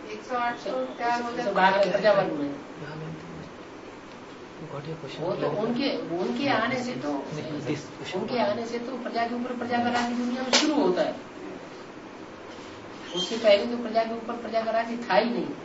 108 तो क्या हो जाता है प्रजावर्ग में। वो तो उनके आने से तो प्रजा के ऊपर प्रजा का राज्य दुनिया में शुरू होता है। उससे पहले तो प्रजा के ऊपर प्रजा का राज्य था ही नहीं।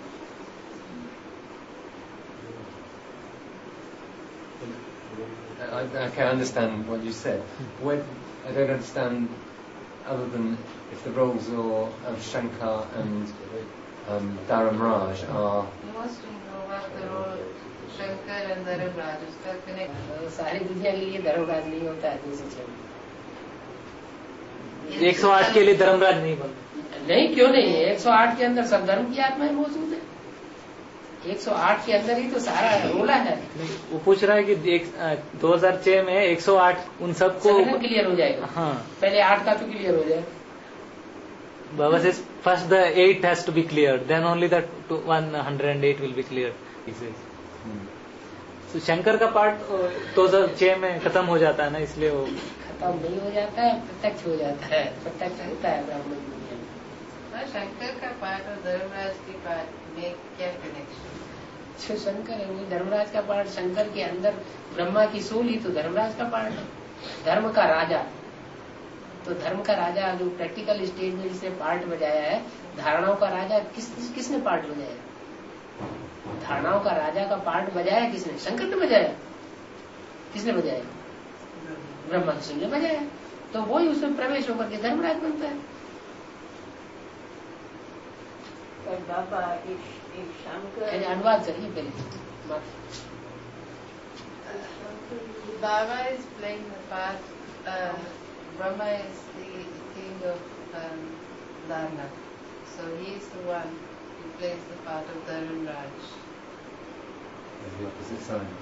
I can understand what you said. When I don't understand, other than if the roles of Shankar and Dharamraj are. You must know what the role Shankar and Dharamraj उसका कनेक्ट। सारी दुनिया के लिए धर्मराज नहीं होता है 206 में। 108 के लिए धर्मराज नहीं बनता। नहीं, क्यों नहीं है? 108 के अंदर सब धर्म की आत्माएं मौजूद है। 108 के अंदर ही तो सारा रोला है। वो पूछ रहा है कि 2006 में 108 उन सबको क्लियर हो जाएगा। हाँ, पहले 8 का तो क्लियर हो जाए। Baba says first the 8 has to be cleared, then only the 108 will be cleared. He says. तो शंकर का पार्ट 2006 में खत्म हो जाता है ना, इसलिए वो खत्म नहीं हो जाता है, प्रत्यक्ष हो जाता है। प्रत्यक्ष होता है ब्राह्मण दुनिया में। शंकर का पार्ट और धर्मराज के पार्ट में क्या कनेक्शन? जो शंकर है वो धर्मराज का पार्ट। शंकर के अंदर ब्रह्मा की सोल ही तो धर्मराज का पार्ट है। धर्म का राजा, तो धर्म का राजा जो प्रैक्टिकल स्टेज में जिसने पार्ट बजाया है, धारणाओं का राजा किसने पार्ट बजाया? धारणाओं का राजा का पार्ट बजाया किसने? शंकर ने बजाया। किसने बजाया? ब्रह्मा की सोल ने बजाया। तो वही उसमें प्रवेश होकर के धर्मराज बनता है। बाबा एक शंकर अनुवाद करिए पहले। Baba is playing the part. Brahma is the king of Dharma, so he is the one who plays the part of Dharamraj. The opposite side.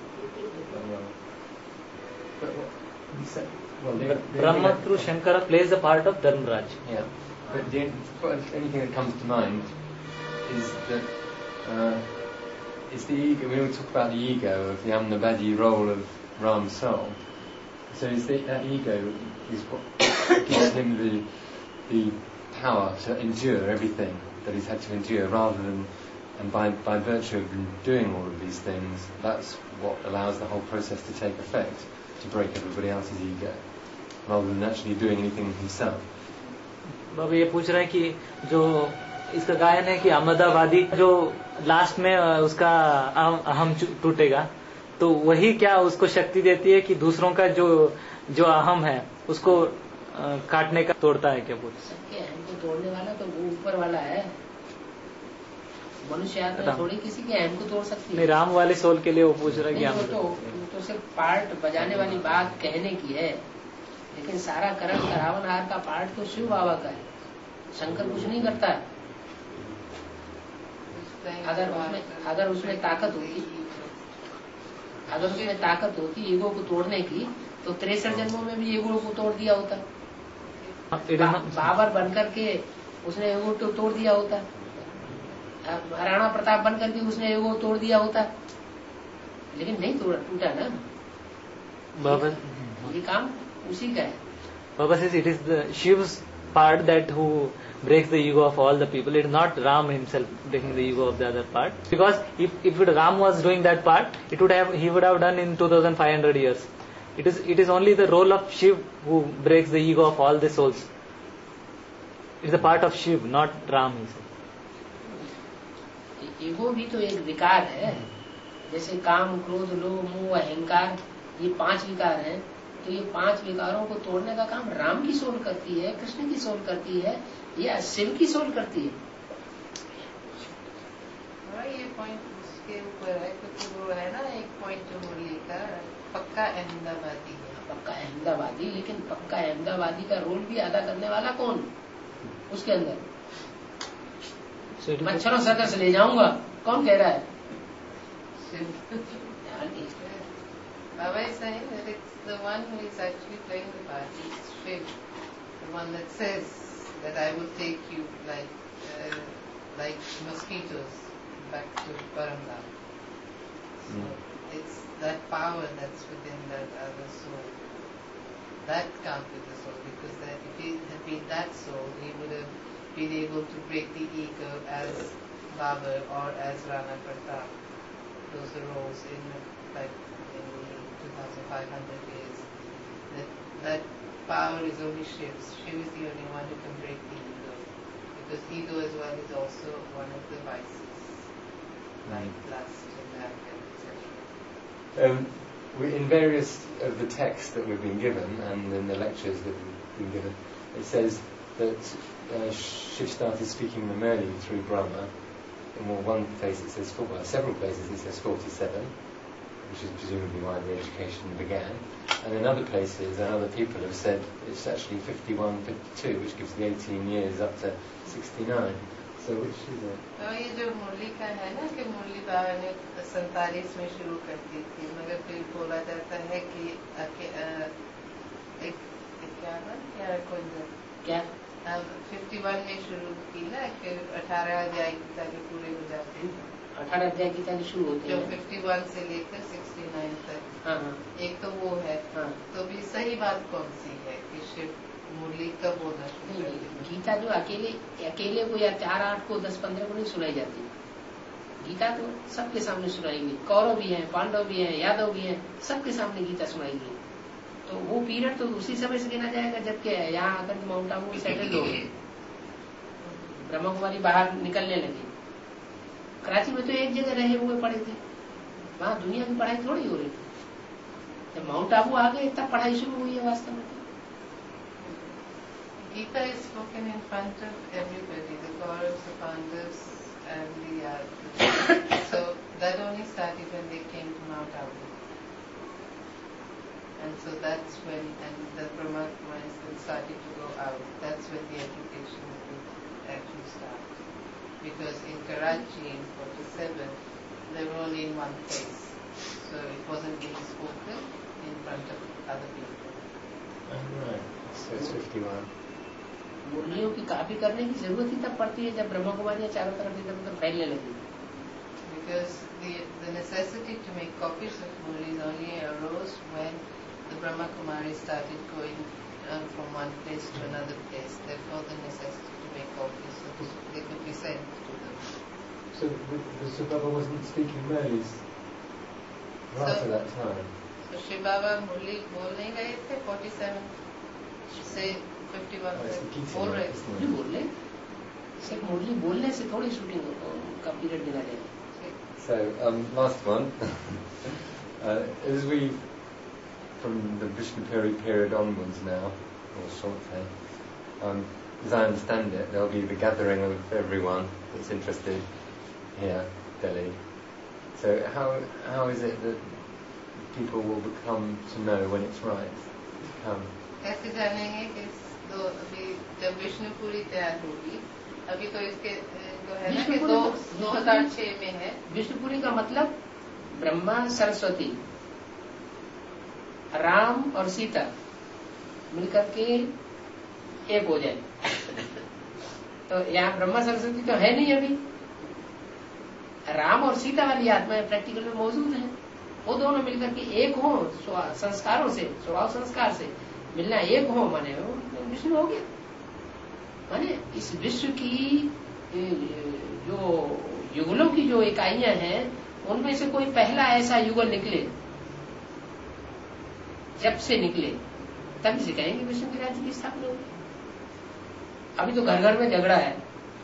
Brahma through Shankara plays the part of Dharmraj. Yeah, but the only thing that comes to mind is that it's the ego. We all talk about the ego of the Amnavadi role of Ram's soul. So is that ego is what gives him the power to endure everything that he's had to endure, rather than, and by virtue of doing all of these things, that's what allows the whole process to take effect, to break everybody else's ego, rather than actually doing anything himself. बाबा ये पूछ रहा है कि जो इसका गायन है कि अहमदाबादी जो लास्ट में उसका अहम टूटेगा, तो वही क्या उसको शक्ति देती है कि दूसरों का जो अहम है उसको काटने का तोड़ता है? क्या बोलते? सबके अहम को तोड़ने वाला तो वो ऊपर वाला है। मनुष्य आत्मा थोड़ी किसी के अहम को तोड़ सकती है। नहीं, राम वाले सोल के लिए वो पूछ रहा है कि तो सिर्फ पार्ट बजाने वाली बात कहने की है, लेकिन सारा कर्म रावणहार का पार्ट तो शिव बाबा का है। शंकर कुछ नहीं करता है। अगर उसमें ताकत होती ईगो को तोड़ने की, तो 63 जन्मों में भी ईगो को तोड़ दिया होता। बाबर बनकर के उसने ईगो को तोड़ दिया होता। महाराणा प्रताप बनकर के उसने ईगो तोड़ दिया होता, लेकिन नहीं टूटा ना। बाबा ये काम उसी का है। Baba says it is the Shiv's part that who breaks the ego of all the people. It is not Ram himself breaking the ego of the other part. Because if Ram was doing that part, he would have done in 2500 years. It is only the role of Shiv who breaks the ego of all the souls. It is a part of Shiv, not Ram himself. Ego भी तो एक विकार है। जैसे काम, क्रोध, लोभ, मोह, अहंकार, ये 5 विकार हैं। तो ये 5 विकारों को तोड़ने का काम राम की सोल करती है, कृष्ण की सोल करती है, या शिव की सोल करती है। ये पॉइंट उसके ऊपर है, क्योंकि वो है ना एक पॉइंट जो मुरली का पक्का अहमदाबादी है। पक्का अहमदाबादी, लेकिन पक्का अहमदाबादी का रोल भी अदा करने वाला कौन उसके अंदर? मच्छरों सर्कस ले जाऊंगा, कौन कह रहा है? Baba is saying that it's the one who is actually playing the part. It's Shiv, the one that says that I will take you like mosquitoes back to Paramdam. So it's that power that's within that other soul. That can't be the soul, because that if he had been that soul, he would have been able to break the ego as Babur or as Rana Pratap. Those roles in like in 2,500 years. That power is only Shiv's. Shiv is the only one who can break the ego. Because ego as well is also one of the vices. Like lust and etc. In various of the texts that we've been given and in the lectures that we've been given, it says that Shiv started speaking Murli through Brahma. In one place it says, several places it says 47, which is presumably why the education began. And in other places and other people have said it's actually 51, 52, which gives the 18 years up to 69. So which is it? तो ये जो मुरली का है ना कि मुरली बाबा ने 47 में शुरू कर दी थी, मगर फिर बोला जाता है कि एक क्या 51 में शुरू की ना कि 18 अध्याय गीता के पूरे हो जाते हैं. 18 अध्याय गीता के शुरू होते हैं. जो 51 से लेकर 69 तक. एक तो वो है. तो भी सही बात कौन सी है कि शिव मुरली कब होना शुरू कर दी? गीता जो अकेले को या 4, 8 को 10, 15 को नहीं सुनाई जाती. गीता तो सबके सामने सुनाएंगे. कौरव भी हैं, पांडव भी हैं, यादव भी हैं, सबके सामने गीता सुनाएंगे. तो वो पीरियड तो उसी समय से गिना जाएगा जबकि यहाँ आकर माउंट आबू सेटल हो गए. ब्रह्मा कुमारी बाहर निकलने लगी. कराची में तो एक जगह रहे हुए पड़े थे, वहाँ दुनिया की पढ़ाई थोड़ी हो रही थी. जब माउंट आबू आ गए तब पढ़ाई शुरू हुई है वास्तव में. Gita is spoken in front of everybody, the Kauravas, the Pandavas and the Yadavas. So that only started when they came to Mount Abu. And so that's when, and the Brahma Kumaris then started to go out. That's when the education would actually start. Because in Karachi in 47, they were only in one place. So it wasn't being spoken in front of other people. Right. So it's 51. मुरलियों की copy करने की जरूरत ही तब पड़ती है जब ब्रह्मा कुमारियां चारों तरफ इधर उधर फैलने लगी. Because the necessity to make copies of Murlis only arose when the Brahma Kumaris started going from one place to another place. Therefore, the necessity to make copies so they could be sent to them. So the Shiv Baba wasn't speaking Murlis right at that time. So Shiv Baba Murli बोल नहीं रहे थे 47 से 51 तक बोल रहे थे. नहीं बोल रहे. सिर्फ मुरली बोलने से थोड़ी शूटिंग का पीरियड गिना जाएगा. So last one. As we from the Vishnupuri period onwards now, or shortly, as I understand it, there'll be the gathering of everyone that's interested here, Delhi. So how is it that people will become to know when it's right to come? कैसे जानेंगे कि अभी जब विष्णुपुरी तैयार होगी, अभी तो इसके जो है ना कि 2006 में है. विष्णुपुरी का मतलब ब्रह्मा सरस्वती, राम और सीता मिलकर के एक हो जाए. तो यहाँ ब्रह्मा सरस्वती तो है नहीं अभी. राम और सीता वाली आत्माएं प्रैक्टिकल में मौजूद हैं. वो दोनों मिलकर के एक हो संस्कारों से, स्वभाव संस्कार से मिलना एक हो, माने विष्णु हो गया. माने इस विश्व की जो युगलों की जो इकाइयां हैं उनमें से कोई पहला ऐसा युगल निकले, जब से निकले तभी से कहेंगे विष्णु के राज्य की स्थापना होगी. अभी तो घर घर में झगड़ा है.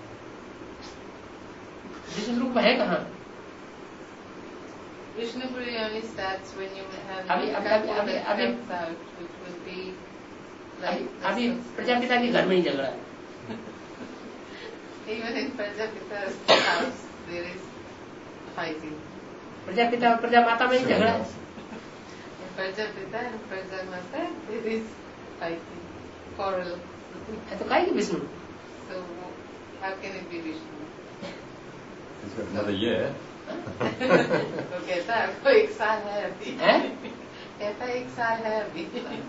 विष्णु रूप है कहाँ? Vishnupuri only starts when you have अभी out, which would be like अभी प्रजापिता के घर में ही झगड़ा है. Even in Prajapita's house there is fighting. Prajapita और प्रजा माता में ही झगड़ा है. In Prajapita and Prajamata there is fighting, quarrel. तो काहे की Vishnu? So how can it be Vishnu? He's got another year. तो कहता है आपको 1 साल है अभी. कहता है 1 साल है अभी.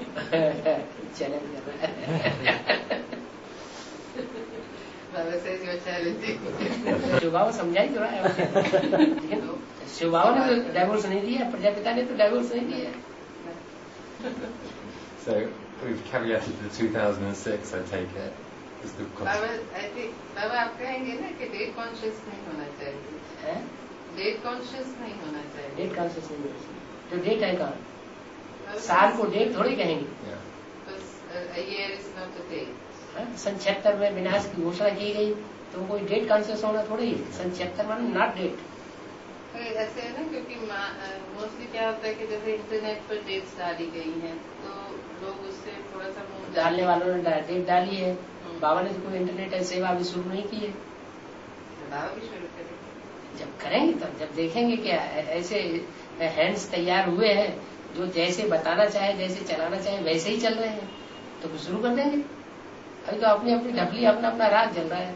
Baba says you're challenging. Shiv बाबा समझाई तो रहा है. शिव बाबा ने तो डाइवोर्स नहीं दिया, प्रजापिता ने तो डाइवोर्स नहीं दिया. So we've caveated the 2006, I take it. is the Baba concept. I think बाबा आप कहेंगे ना कि डेट कॉन्शियस नहीं होना चाहिए, है डेट कॉन्शियस नहीं होना चाहिए. डेट कॉन्शियस नहीं होना चाहिए. तो डेट है कहाँ? बाबा, साल को डेट थोड़ी कहेंगे. Yeah. because a year is not a date. सन 76 में विनाश की घोषणा की गई, तो कोई डेट कॉन्शियस होना थोड़ी है. सन 76 माने नॉट डेट. ऐसे है ना, क्योंकि मोस्टली क्या होता है कि जैसे इंटरनेट पर डेट्स डाली गई हैं तो लोग उससे थोड़ा सा मुंह डालने वालों ने डेट डाली है. बाबा ने तो कोई इंटरनेट सेवा अभी शुरू नहीं की है. बाबा भी शुरू करेंगे. जब करेंगे तब, जब देखेंगे क्या ऐसे हैंड्स तैयार हुए हैं जो जैसे बताना चाहे, जैसे चलाना चाहे वैसे ही चल रहे हैं, तो फिर शुरू कर देंगे. अभी तो अपनी अपनी ढपली, अपना अपना राज चल रहा है.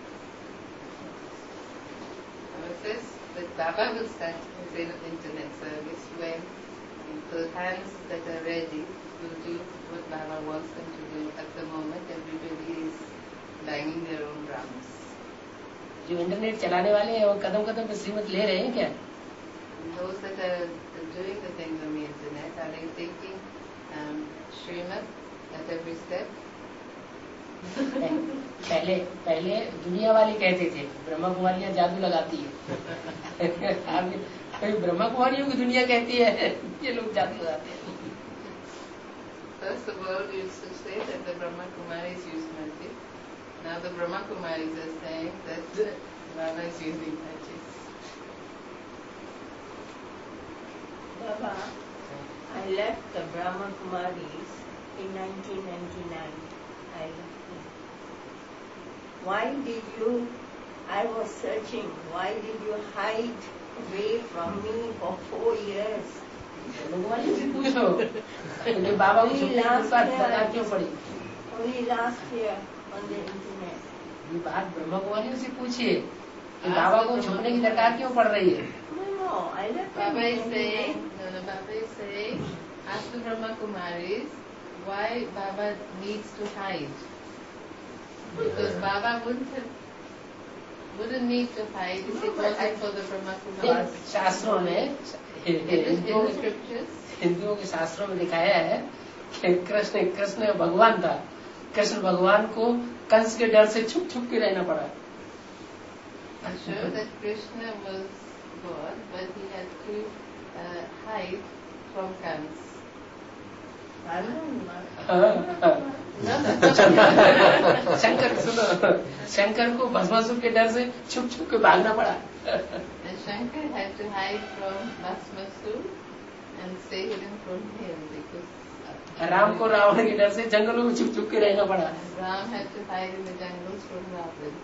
Baba will start his internet service when the hands that are ready will do what Baba wants them to do. At the moment, everybody is banging their own drums. जो इंटरनेट चलाने वाले हैं वो कदम कदम पे श्रीमत ले रहे हैं क्या? Those that are doing the things on the internet, are they taking Srimad at every step? पहले दुनिया वाले कहते थे ब्रह्मा कुमारियां जादू लगाती है. अभी ब्रह्मा कुमारियों की दुनिया कहती है ये लोग जादू लगाते हैं. First the world used to say that the Brahma Kumaris use magic. Now the Brahma Kumaris are saying that Baba is using magic. Baba, I left the Brahma Kumaris in 1999. I left them. Why did you, I was searching, why did you hide away from me for 4 years? पूछो बाबा को दरकार क्यों पड़ी? Only last year on the internet. ये बात ब्रह्मा कुमारियों से पूछिए कि बाबा को छुपने की दरकार क्यों पड़ रही है. No, I left them. Baba is saying, Baba is saying, ask the Brahma Kumaris why Baba needs to hide. Because Baba wouldn't need to hide if it wasn't for the Brahma Kumaris. शास्त्रों में, हिंदुओं के शास्त्रों में दिखाया है कि कृष्ण भगवान था. कृष्ण भगवान को कंस के डर से छुप छुप के रहना पड़ा. I'm sure that Krishna was God, but he had to hide from Kans. Shankar सुनो, शंकर को भस्मासुर के डर से छुप छुप के भागना पड़ा. And Shankar had to hide from Bhasmasur and stay hidden from him because Ram को रावण के डर से जंगलों में छुप छुप के रहना पड़ा. Ram had to hide in the jungles from Ravan.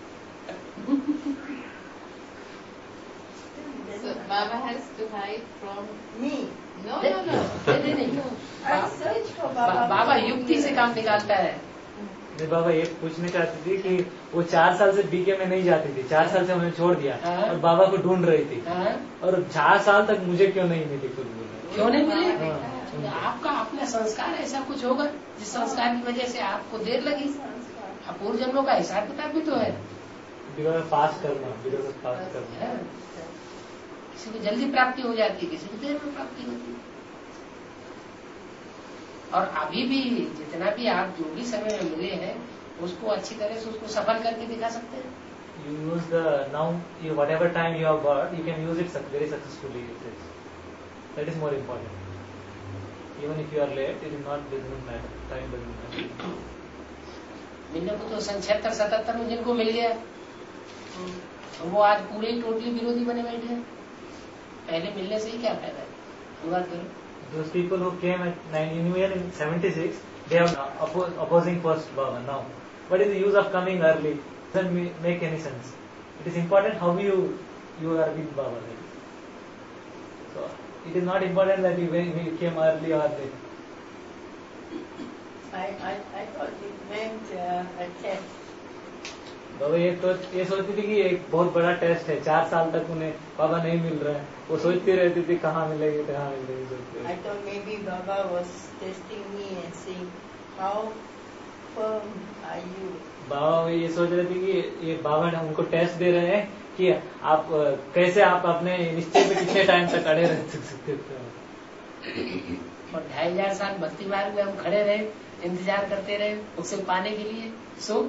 So Baba has to hide from Me. No. नहीं. I searched for Baba. बाबा युक्ति से काम निकालता है. मैं बाबा ये पूछने चाहती थी कि वो 4 साल से बीके में नहीं जाती थी, 4 साल से उन्हें छोड़ दिया और बाबा को ढूंढ रही थी, और 4 साल तक मुझे क्यों नहीं मिली कुछ बोले. क्यों नहीं मिले? आपका अपना संस्कार ऐसा कुछ होगा जिस संस्कार की वजह से आपको देर लगी. पूर्व जन्मों का हिसाब किताब भी तो है. फास्ट करना, किसी को जल्दी प्राप्ति हो जाती है, किसी को देर में प्राप्ति होती है. और अभी भी जितना भी आप जो भी समय में मिले हैं उसको अच्छी तरह से उसको सफल करके दिखा सकते हैं. You use the now whatever time you have got, you can use it very successfully. That is more important. Even if you are late, it is not doesn't matter. Time doesn't matter. मिलने को तो सन 76-77 में जिनको मिल गया वो आज पूरे totally विरोधी बने बैठे हैं. पहले मिलने से ही क्या फायदा है? बात करो. Those people who came in 76, they are opposing first Baba now. What is the use of coming early? Doesn't make any sense. It is important how you are with Baba. So it is not important that you came early or late. I thought it meant a test. बाबा ये सोचती थी कि एक बहुत बड़ा test है, 4 साल तक उन्हें बाबा नहीं मिल रहा है, वो सोचती रहती थी कहाँ मिलेगी. I thought maybe Baba was testing me and saying, how firm are you? बाबा ये सोच रहे थे कि ये बाबा ने उनको टेस्ट दे रहे हैं कि आप कैसे आप अपने निश्चय पे कितने टाइम तक अड़े रह सकते हो. और 2500 साल भक्ति मार्ग में हम खड़े रहे, इंतजार करते रहे उसे पाने के लिए. So,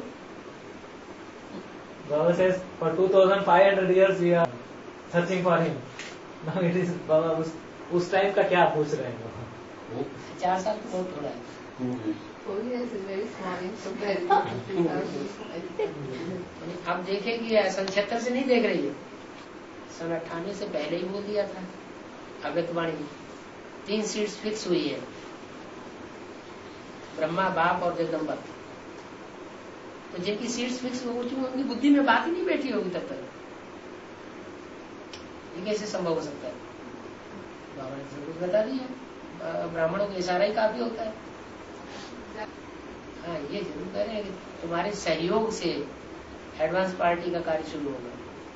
Baba says, for 2500 years we are searching for him. Now it is Baba उस टाइम का क्या पूछ रहे हैं? 4 साल तो बहुत थोड़ा है। 4 years is very small in comparison to 2000. आप देखेंगे सन 76 से नहीं देख रही है, सन 98 से पहले ही बोल दिया था अगतवाणी। 3 सीट्स फिक्स हुई है, ब्रह्मा, बाप और जगदम्बा। तो जिनकी सीट्स फिक्स हो चुकी उनकी बुद्धि में बात ही नहीं बैठी होगी तब तक। ये कैसे संभव हो सकता है? बाबा ने सब कुछ बता दिया, ब्राह्मणों को इशारा ही काफी होता है। हाँ, ये जरूर कह रहे हैं कि तुम्हारे सहयोग से एडवांस पार्टी का कार्य शुरू होगा।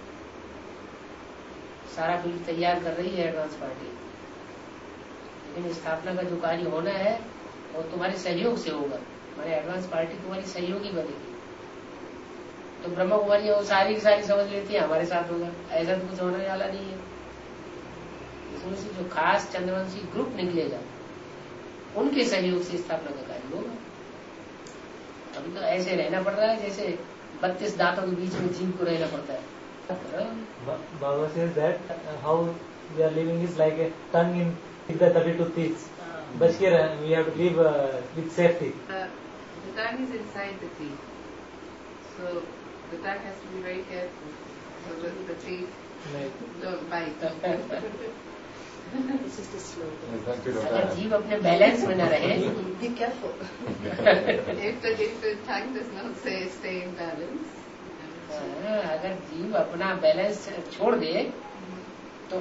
सारा बिल तैयार कर रही है एडवांस पार्टी, लेकिन स्थापना का जो कार्य होना है वो तुम्हारे सहयोग से होगा। हमारे एडवांस पार्टी तुम्हारी सहयोगी बनेगी। तो ब्रह्मा कुमारी वो सारी की सारी समझ लेती है हमारे साथ होगा, ऐसा तो कुछ होने वाला नहीं है। इसमें से जो खास चंद्रवंशी ग्रुप निकलेगा उनके सहयोग से स्थापना का कार्य होगा। अभी तो ऐसे रहना पड़ रहा है जैसे 32 दांतों के बीच में जीव को रहना पड़ता है। Baba says that how we are living is like a tongue in the 32 teeth. But here we have to live with safety. The tongue is inside the teeth, so the tongue has to be very careful so that the teeth don't bite. This is the slogan. Is that good or अगर bad? जीव अपने balance में न रहे, Be careful. If the tongue does not say stay in balance, अगर जीव अपना balance छोड़ दे तो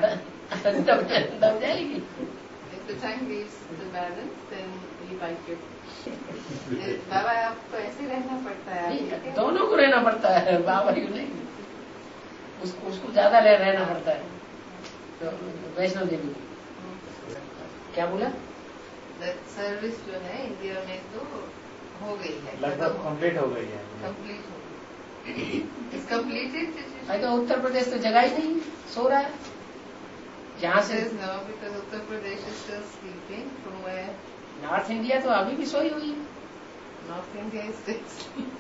दब जाएगी। if the tongue leaves the balance, then you bite your. बाबा आपको ऐसे रहना पड़ता है। नहीं, दोनों को रहना पड़ता है, बाबा क्यों नहीं, उसको ज्यादा रहना पड़ता है। तो वैष्णव देवी क्या बोला? सर्विस जो है इंडिया में तो हो गई है, लगभग कंप्लीट हो गई है। कंप्लीट हो गई। It's completed. तो उत्तर प्रदेश तो जगह ही नहीं, सो रहा है। जहाँ से Says no, because Uttar Pradesh is still sleeping. From where north India तो अभी भी सोई हुई है। North India is still sleeping.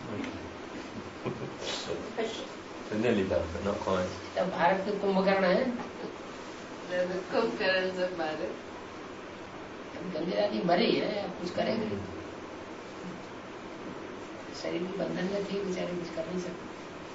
So nearly done, but not quite. तब भारत के कुंभकर्ण है। The Kumbhkarnas of Bharat. Gange दादी मरी है, अब कुछ करेंगे। शरीर के बंधन में थी, बेचारे कुछ कर नहीं सकते।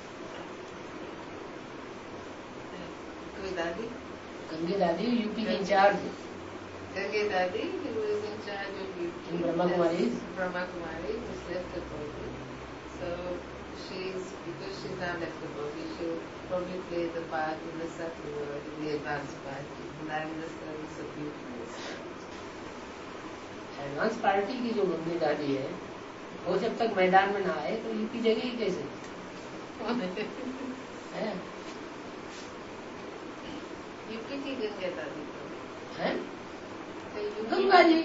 कोई दादी? गंगे दादी यूपी की in charge, Ganga Dadi, who is in charge of UP. In Brahma Kumaris. Brahma Kumari, who's left the body. So because she's now left the body, she'll probably play the part in the subtle world, in the advanced part. And I'm the service of UP. Advance party की जो गंगे दादी है, वो जब तक मैदान में ना आए तो यूपी जगेगी कैसे? है? UP की गंगा दादी हैं? Ganga ji.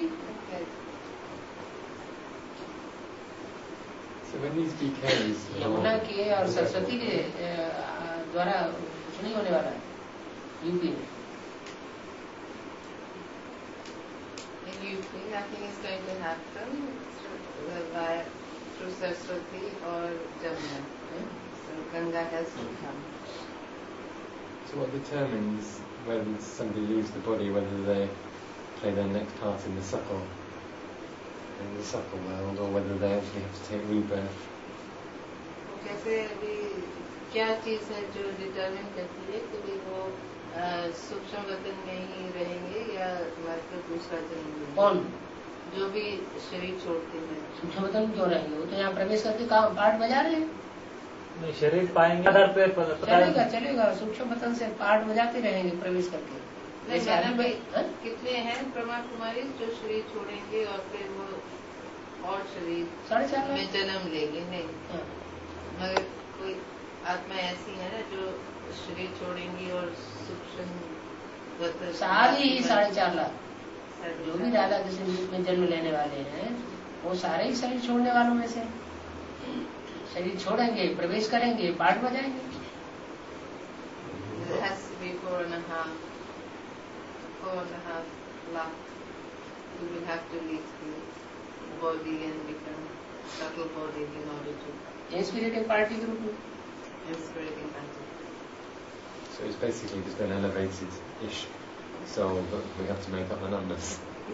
So when these BKs Yamuna के और सरस्वती के द्वारा कुछ नहीं होने वाला है यूपी में। In UP, nothing is going to happen through Saraswati or Jamuna. So Ganga has to come. So what determines when somebody leaves the body, whether they play their next part in the subtle world, or whether they actually have to take rebirth? कैसे अभी क्या चीज है जो determine करती है कि वो सूक्ष्म वतन में ही रहेंगे या हमारे को दूसरा जन्म लेंगे? कौन? जो भी शरीर छोड़ते हैं। सूक्ष्म वतन क्यों रहेंगे? वो तो यहाँ प्रवेश करके काम पाठ बजा रहे हैं। नहीं, शरीर पाएंगे आधार पे चलेगा सूक्ष्म वतन से पाठ बजाते रहेंगे प्रवेश करके। जैसे अभी कितने हैं ब्रह्मा कुमारी जो शरीर छोड़ेंगे और फिर वो और शरीर 4.5 में जन्म लेंगे? नहीं, मगर कोई आत्मा ऐसी है ना जो शरीर छोड़ेंगी और सूक्ष्म सारी ही 4.5 लाख जो भी राधा कृष्ण रूप में जन्म लेने वाले हैं वो सारे ही शरीर छोड़ने वालों में से शरीर छोड़ेंगे, प्रवेश करेंगे, पाठ बजाएंगे। It has to be 4.5 lakh. You will have to leave the body and become subtle body in order to inspirating party के रूप में. inspirating party. So it's basically just an elevated-ish soul, but we have to make up the numbers.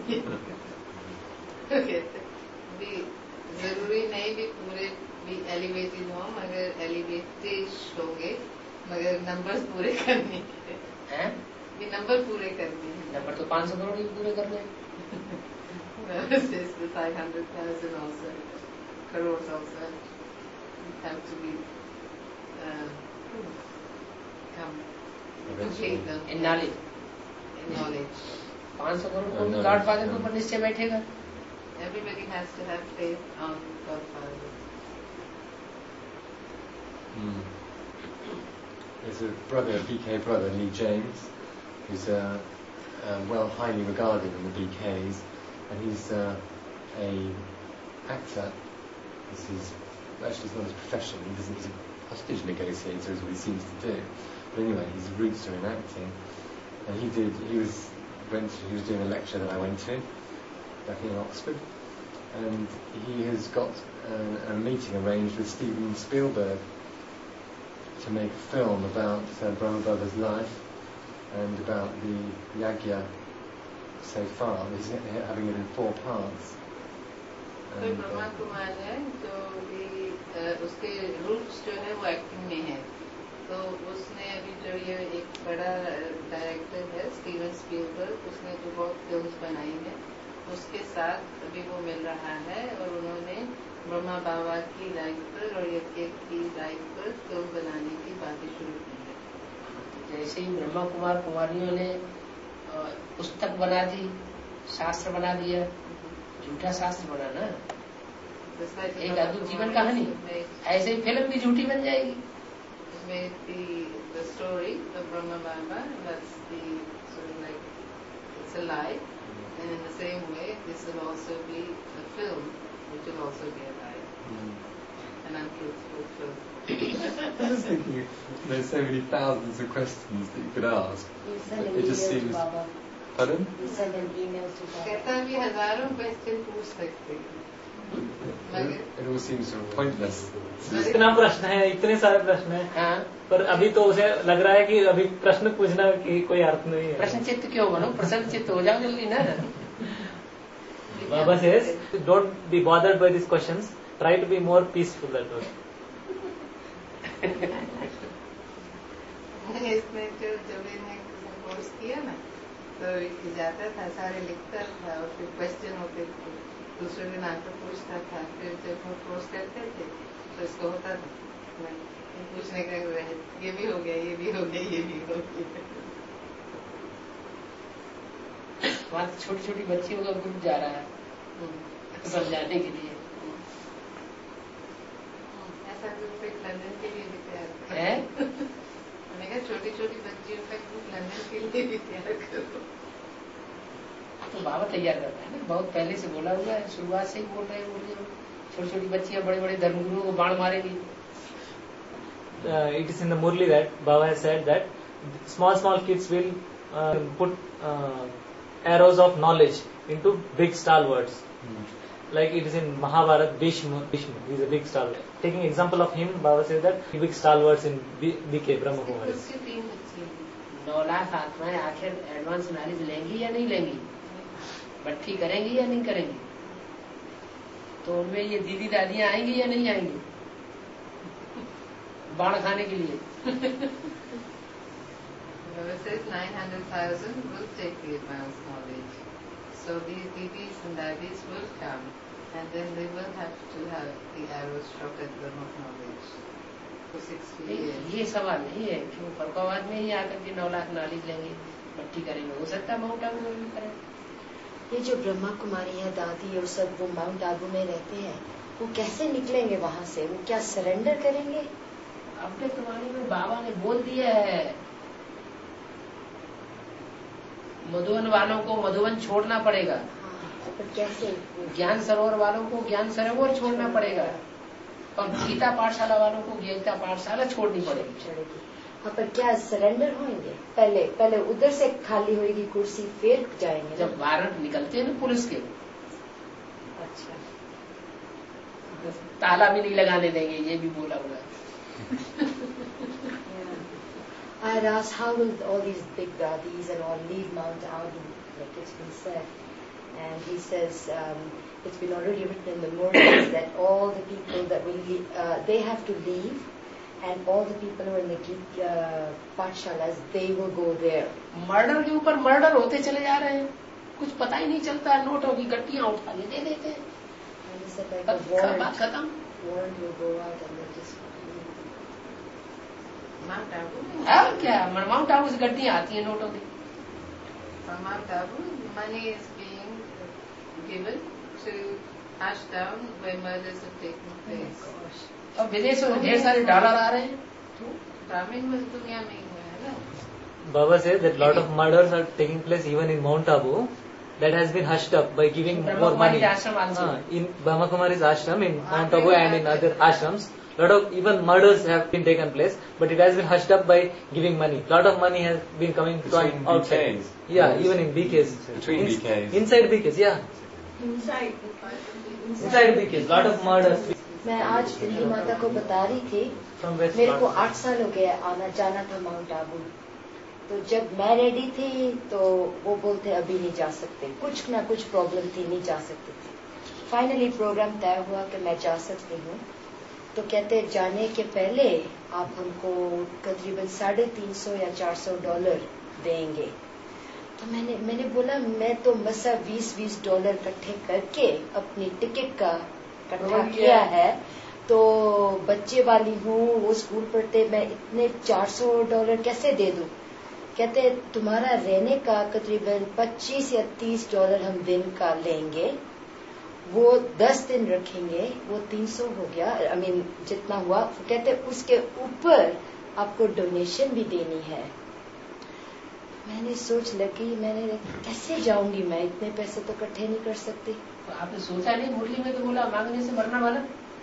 Okay. भी जरूरी नहीं भी पूरे भी elevated हो, मगर एलिवेटेड होंगे, मगर नंबर्स पूरे करने हैं? भी नंबर पूरे करने हैं. नंबर तो 500 करोड़ ही पूरे करने हैं. Says the 500,000 also, crores also have to be complete them in knowledge. in knowledge. 500 crore को गॉड फादर के ऊपर निश्चय बैठेगा. Everybody has to have faith on Godfather. There's a brother, a BK brother, Lee James, who's highly regarded in the BKs, and he's a actor. This is actually not his profession. He's a hostage negotiator, is what he seems to do. But anyway, his roots are in acting, and he was doing a lecture that I went to back in Oxford, and he has got a meeting arranged with Steven Spielberg to make a film about Brahma Baba's life and about the Yagya so far. He's having it in 4 parts. तो ब्रह्मा कुमार है जो भी उसके roots जो है वो acting में है. तो उसने अभी जो ये एक बड़ा डायरेक्टर है स्टीवन स्पीलबर्ग, उसने जो बहुत फिल्म्स बनाई है, उसके साथ अभी वो मिल रहा है और उन्होंने ब्रह्मा बाबा की लाइफ पर और यज्ञ की लाइफ पर फिल्म बनाने की बातें शुरू की है. जैसे ही ब्रह्मा कुमार कुमारियों ने पुस्तक बना दी, शास्त्र बना दिया, झूठा शास्त्र बना ना, एक अद्भुत जीवन कहानी, ऐसे ही फिल्म भी झूठी बन जाएगी. Made the story of Brahma Baba, that's the sort of like it's a lie, and in the same way this will also be a film which will also be a lie, an untruthful film. I was thinking there's so many thousands of questions that you could ask. You send an It just email seems. to Baba. Pardon? You send an email to Baba. कहता भी हजारों question पूछ सकते हैं, मगर It all seems sort of pointless. इतना प्रश्न है, इतने सारे प्रश्न है, हाँ, पर अभी तो उसे लग रहा है कि अभी प्रश्न पूछना की कोई अर्थ नहीं है. प्रश्न चित्त क्यों बनो, प्रसन्न चित्त हो जाओ जल्दी ना. Baba says, don't be bothered by these questions. Try to be more peaceful. That was. इसमें जो जब इन्हें कोर्स किया ना, तो जाता था, सारे लिखता था और फिर क्वेश्चन होते थे, दूसरे दिन आकर पूछता था, फिर जब वो कोर्स करते थे तो इसको होता था पूछने का, ये भी हो गया, ये भी हो गया, ये भी हो गया. वहाँ छोटी छोटी बच्चियों का ग्रुप जा रहा है समझाने के लिए. ऐसा ग्रुप एक लंदन के लिए भी तैयार है? मैंने कहा छोटी छोटी बच्चियों का ग्रुप लंदन के लिए भी तैयार करो. तो बाबा तैयार करता है ना, बहुत पहले से बोला हुआ है, शुरुआत से ही बोल रहे हैं. छोटी छोटी बच्चियां बड़े बड़े धर्मगुरुओं को बाण मारेगी. It is in the Murli that Baba has said that small kids will put arrows of knowledge into big stalwarts. Like it is in Mahabharata, Bhishma, he is a big stalwart. Taking example of him, Baba says that big stalwarts in BK Brahma Kumaris. उसकी 3 बच्चियां 9 लाख आत्माएं आखिर advance knowledge लेंगी या नहीं लेंगी, भट्टी करेंगी या नहीं करेंगी, तो उनमें ये दीदी दादियां आएंगी या नहीं आएंगी बाण खाने के लिए. Baba says 900,000 will take the advanced knowledge. So these didis and daddies will come, and then they will have to have the arrows shot at them of knowledge for 60 years. ये सवाल नहीं है कि वो फरकाबाद में ही आकर के 9 लाख नॉलेज लेंगे, भट्टी करेंगे. हो सकता है माउंट आबू में भी करें. ये जो ब्रह्मा कुमारी है, दादी और सब, वो माउंट आबू में रहते हैं, वो कैसे निकलेंगे वहाँ से? वो क्या सरेंडर करेंगे? अपने जमाने में बाबा ने बोल दिया है, मधुवन वालों को मधुवन छोड़ना पड़ेगा. हाँ, पर कैसे? ज्ञान सरोवर वालों को ज्ञान सरोवर छोड़ना पड़ेगा, और गीता पाठशाला वालों को गीता पाठशाला छोड़नी पड़ेगी. हाँ, पर क्या सरेंडर होंगे? पहले उधर से खाली होगी कुर्सी, फिर जाएंगे. जब वारंट निकलते हैं ना पुलिस के, अच्छा. ताला भी नहीं लगाने देंगे, ये भी बोला हुआ है। I had asked how will all these big dadis and all leave Mount Abu, like it's been said. And he says it's been already written in the Mormons that all the people that will leave, they have to leave, and all the people who are in the Geet Pathshalas, they will go there. Murder के ऊपर murder होते चले जा रहे हैं, कुछ पता ही नहीं चलता है, नोटों की गट्टियां उठा के दे देते हैं, And he said like a warrant, बात खत्म। warrant will go out and they just leave. Mount Abu. अब क्या माउंट आबू से गड्डियां आती हैं नोटों की। From Mount Abu, money is being given to Ashdown where murders have taken place. Gosh. और विदेशों में ढेर सारे डॉलर आ रहे हैं। ग्रामीण दुनिया में हुआ है ना। Baba says that lot of murders are taking place even in Mount Abu. That has been hushed up by giving more money. In Brahma Kumari's ashram, in Mount Abu and in other ashrams, lot of even murders have been taken place, but it has been hushed up by giving money. Lot of money has been coming from Between outside. BKs. Yeah, even in BKs. Between BKs. Inside BKs, yeah. Inside BKs, lot of murders. मैं आज दिल्ली माता को बता रही थी, From West मेरे को Pakistan. 8 साल हो गया आना जाना था माउंट आबू। तो जब मैं रेडी थी तो वो बोलते अभी नहीं जा सकते, कुछ ना कुछ प्रॉब्लम थी, नहीं जा सकते थे। फाइनली प्रोग्राम तय हुआ कि मैं जा सकती हूँ। तो कहते जाने के पहले आप हमको करीबन $350 या $400 देंगे। तो मैंने बोला मैं तो मसा $20 इकट्ठे करके अपनी टिकट का इकट्ठा किया है, तो बच्चे वाली हूँ, वो स्कूल पढ़ते, मैं इतने $400 कैसे दे दूं? कहते तुम्हारा रहने का करीबन $25 या $30 हम दिन का लेंगे, वो 10 दिन रखेंगे, वो 300 हो गया, जितना हुआ। कहते उसके ऊपर आपको डोनेशन भी देनी है। मैंने सोच लगी, मैंने कैसे जाऊंगी, मैं इतने पैसे तो इकट्ठे नहीं कर सकती। तो आपने सोचा नहीं, मुरली में तो बोला मांगने से मरना वाला।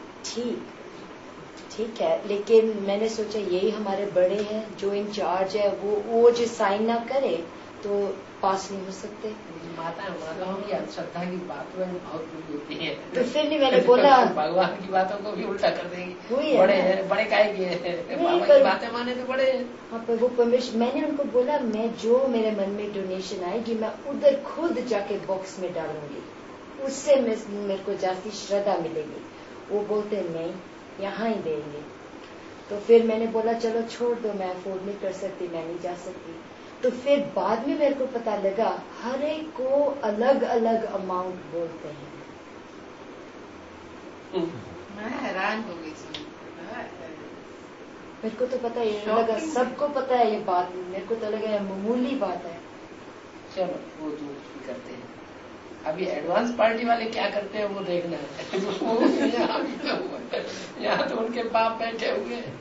ठीक है, लेकिन मैंने सोचा यही हमारे बड़े हैं, जो इंचार्ज है, वो जो साइन ना करे तो पास नहीं हो सकते। माताओं की श्रद्धा की बातों में बहुत बुरी होती है, तो फिर नहीं मैंने बोला भगवान की बातों को भी उल्टा कर देंगे। वही है बड़े ना। हैं, बड़े काहे के हैं, बाबा की बातें माने तो बड़े हैं। हाँ, पर वो परमिशन, मैंने उनको बोला मैं जो मेरे मन में डोनेशन आएगी मैं उधर खुद जाके बॉक्स में डालूंगी, उससे मेरे को जाती श्रद्धा मिलेगी। वो बोलते नहीं, यहाँ ही देंगे। तो फिर मैंने बोला चलो छोड़ दो, मैं अफोर्ड नहीं कर सकती, मैं नहीं जा सकती। तो फिर बाद में मेरे को पता लगा हर एक को अलग अलग अमाउंट बोलते हैं। मैं हैरान हो गई सुन। मेरे को तो पता है, ये लगा सबको पता है ये बात, मेरे को तो लगा ये मामूली बात है। चलो वो जो करते हैं, अभी एडवांस पार्टी वाले क्या करते हैं वो देखना है। यहाँ तो उनके बाप बैठे हुए हैं।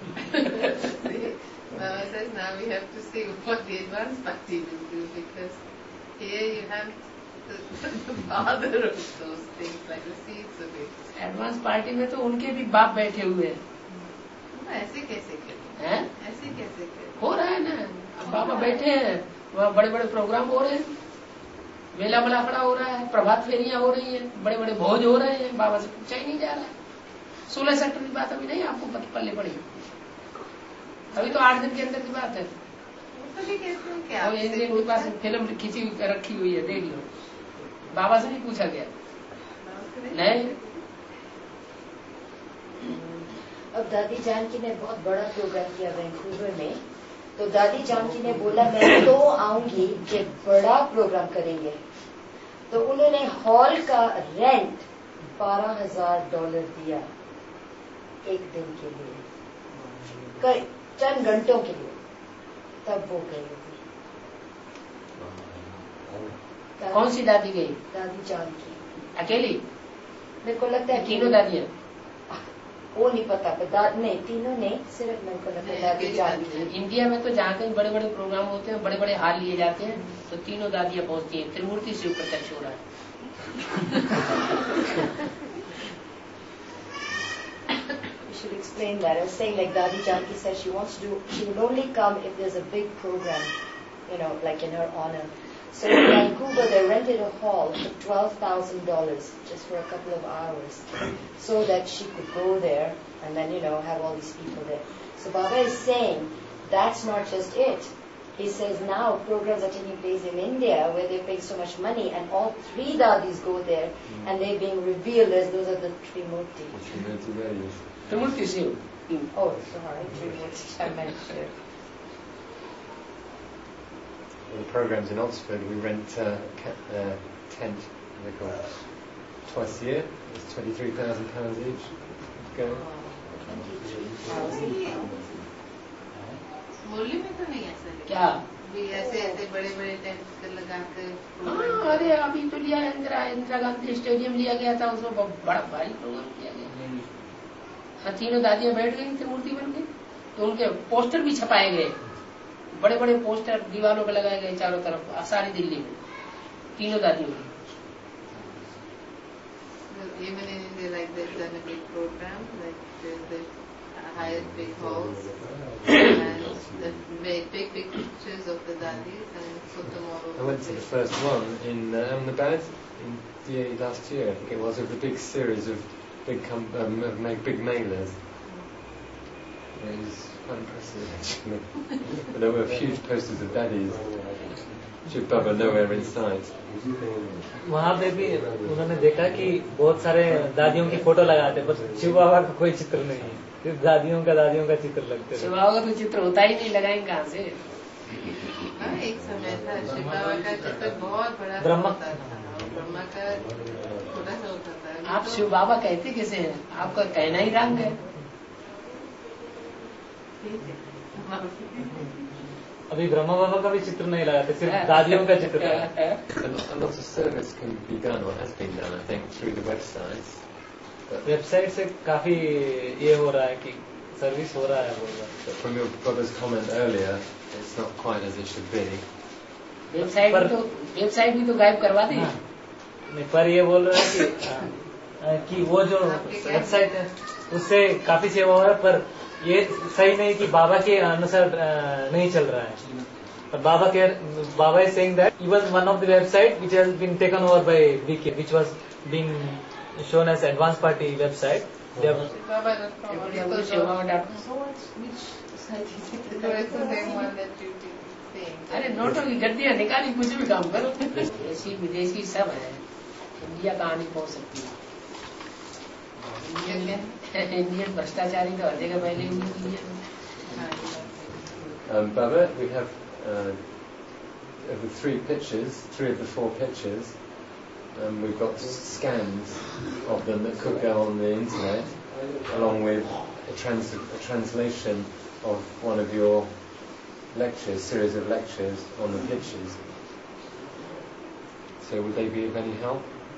Mama says now we have to see what the advance party will do, because here you have the father of those things, like the seeds of it. Advance party में तो उनके भी बाप बैठे हुए हैं। ऐसे कैसे करें? हैं? ऐसे कैसे करें? हो रहा है ना, अब बाबा बैठे हैं, वहाँ बड़े बड़े प्रोग्राम हो रहे हैं, मेला बलाफड़ा हो रहा है, प्रभात फेरियां हो रही हैं, बड़े बड़े भोज हो रहे हैं, बाबा से पूछा ही नहीं जा रहा है। 16 सेक्टर की बात अभी नहीं आपको पल्ले पड़ी, अभी तो 8 दिन के अंदर की बात है। और इनके पास फिल्म खींची रखी हुई है, देख लो। बाबा से नहीं पूछा गया, नहीं। अब दादी जानकी ने बहुत बड़ा प्रोग्राम किया वैंकूवर में, तो दादी जानकी ने बोला मैं तो आऊंगी कि बड़ा प्रोग्राम करेंगे। तो उन्होंने हॉल का रेंट $12,000 दिया एक दिन के लिए, चंद घंटों के लिए, तब वो गई। कौन सी दादी गई? दादी जानकी अकेली? मेरे को लगता है तीनों दादियां? वो नहीं पता, नहीं तीनों नहीं, सिर्फ मेरे को लगता है दादी जानकी। इंडिया में तो जहाँ कहीं बड़े बड़े प्रोग्राम होते हैं, बड़े बड़े हाल लिए जाते हैं, तो तीनों दादियां पहुंचती हैं। त्रिमूर्ति शिव प्रत्यक्ष हो रहा है। You should explain that. I was saying like Dadi Janki said she will only come if there's a big program, like in her honor. So in Vancouver, they rented a hall for $12,000 just for a couple of hours, so that she could go there and then, have all these people there. So Baba is saying that's not just it. He says now programs are taking place in India where they're paying so much money, and all 3 dadis go there, and they're being revealed as those are the Trimurti. Trimurti Shiv. Oh, sorry, Trimurti, I meant Shiv. The programs in Oxford, we rent a tent, they're called, twice a year. It's £23,000 each. Go. मुरली में तो नहीं ऐसा क्या भी ऐसे ऐसे बड़े बड़े टेंट लगा कर अरे अभी तो लिया इंदिरा गांधी स्टेडियम लिया गया था, उसमें बड़ा भारी प्रोग्राम किया गया। हाँ, 3 दादियां बैठ गई थी मूर्ति बन के, तो उनके पोस्टर भी छपाए गए, बड़े बड़े पोस्टर दीवारों पे लगाए गए चारों तरफ, सारी दिल्ली में 3 दादियों की। Even in India, like they've done a big program, like they hired big halls and they made big pictures of the dadis and put them all over. I went to the first one in Ahmedabad in last year, I think it was, of a big series of big mailers. It was quite impressive actually. But there were huge posters of daddies. Shiv Baba nowhere in sight. वहाँ पे भी उन्होंने देखा कि बहुत सारे दादियों की photo लगाते, पर शिव बाबा का कोई चित्र नहीं है, सिर्फ दादियों का चित्र लगते। शिव बाबा का तो चित्र होता ही नहीं, लगाएंगे कहाँ से? एक समय था शिव बाबा का चित्र बहुत बड़ा ब्रह्मा होता था, ब्रह्मा का छोटा सा होता था। आप शिव बाबा कहते कैसे हैं? आपका कहना ही रंग है। अभी ब्रह्मा बाबा का भी चित्र नहीं लगाते, सिर्फ दादियों का चित्र लगाते। A lot of service can be done, or has been done, I think, through the websites. Website से काफी ये हो रहा है कि सर्विस हो रहा है बोल रहा। But from your brother's comment earlier, it's not quite as it should be. Website भी तो गायब करवा दी। नहीं, पर ये बोल रहे हैं कि वो जो वेबसाइट है उससे काफी सेवा हो रहा है, पर ये सही नहीं कि बाबा के अनुसार नहीं चल रहा है। पर बाबा is saying that even one of the website which has been taken over by BK, which was being shown as advanced party website, they have अरे नोटों की गड्डियां निकाली, कुछ भी काम करो। देशी विदेशी सब है, इंडिया कहाँ नहीं पहुँच सकती। इंडियन भ्रष्टाचारी तो हर जगह पहले ही Baba, we have of the 3 of the 4 pictures, we've got scans of them that could go on the internet, along with a translation of one of your series of lectures on the pictures. So would they be of any help?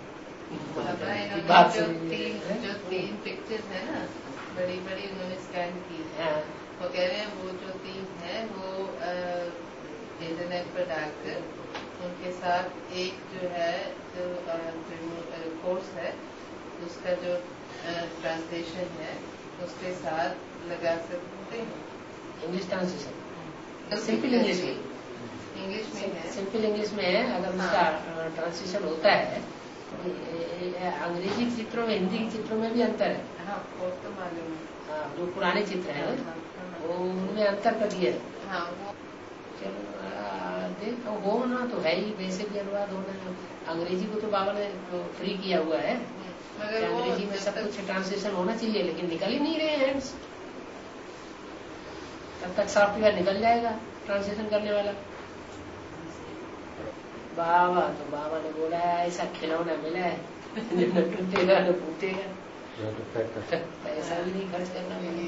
जो 3 pictures है ना, बड़ी बड़ी उन्होंने scan की है, वो कह रहे हैं वो जो 3 है वो इंटरनेट पर डालकर उनके साथ एक जो है जो कोर्स है उसका जो ट्रांसलेशन है उसके साथ लगा सकते हैं। इंग्लिश ट्रांसलेशन सिंपल इंग्लिश में है, सिंपल इंग्लिश में है। अगर उसका ट्रांसलेशन होता है, अंग्रेजी चित्रों में हिंदी के चित्रों में भी अंतर है। हाँ, वो तो मालूम है। हाँ, जो पुराने चित्र हैं वो उनमें अंतर कर दिया है। हाँ, वो चलो देखो होना तो है ही, वैसे भी अनुवाद होना है। अंग्रेजी को तो बाबा ने तो फ्री किया हुआ है, मगर अंग्रेजी में सब कुछ ट्रांसलेशन होना चाहिए, लेकिन निकल ही नहीं रहे हैं। तब तक सॉफ्टवेयर निकल जाएगा ट्रांसलेशन करने वाला। बाबा ने बोला ऐसा खिलौना मिला है न टूटेगा न फूटेगा, पैसा भी नहीं खर्च करना मिली।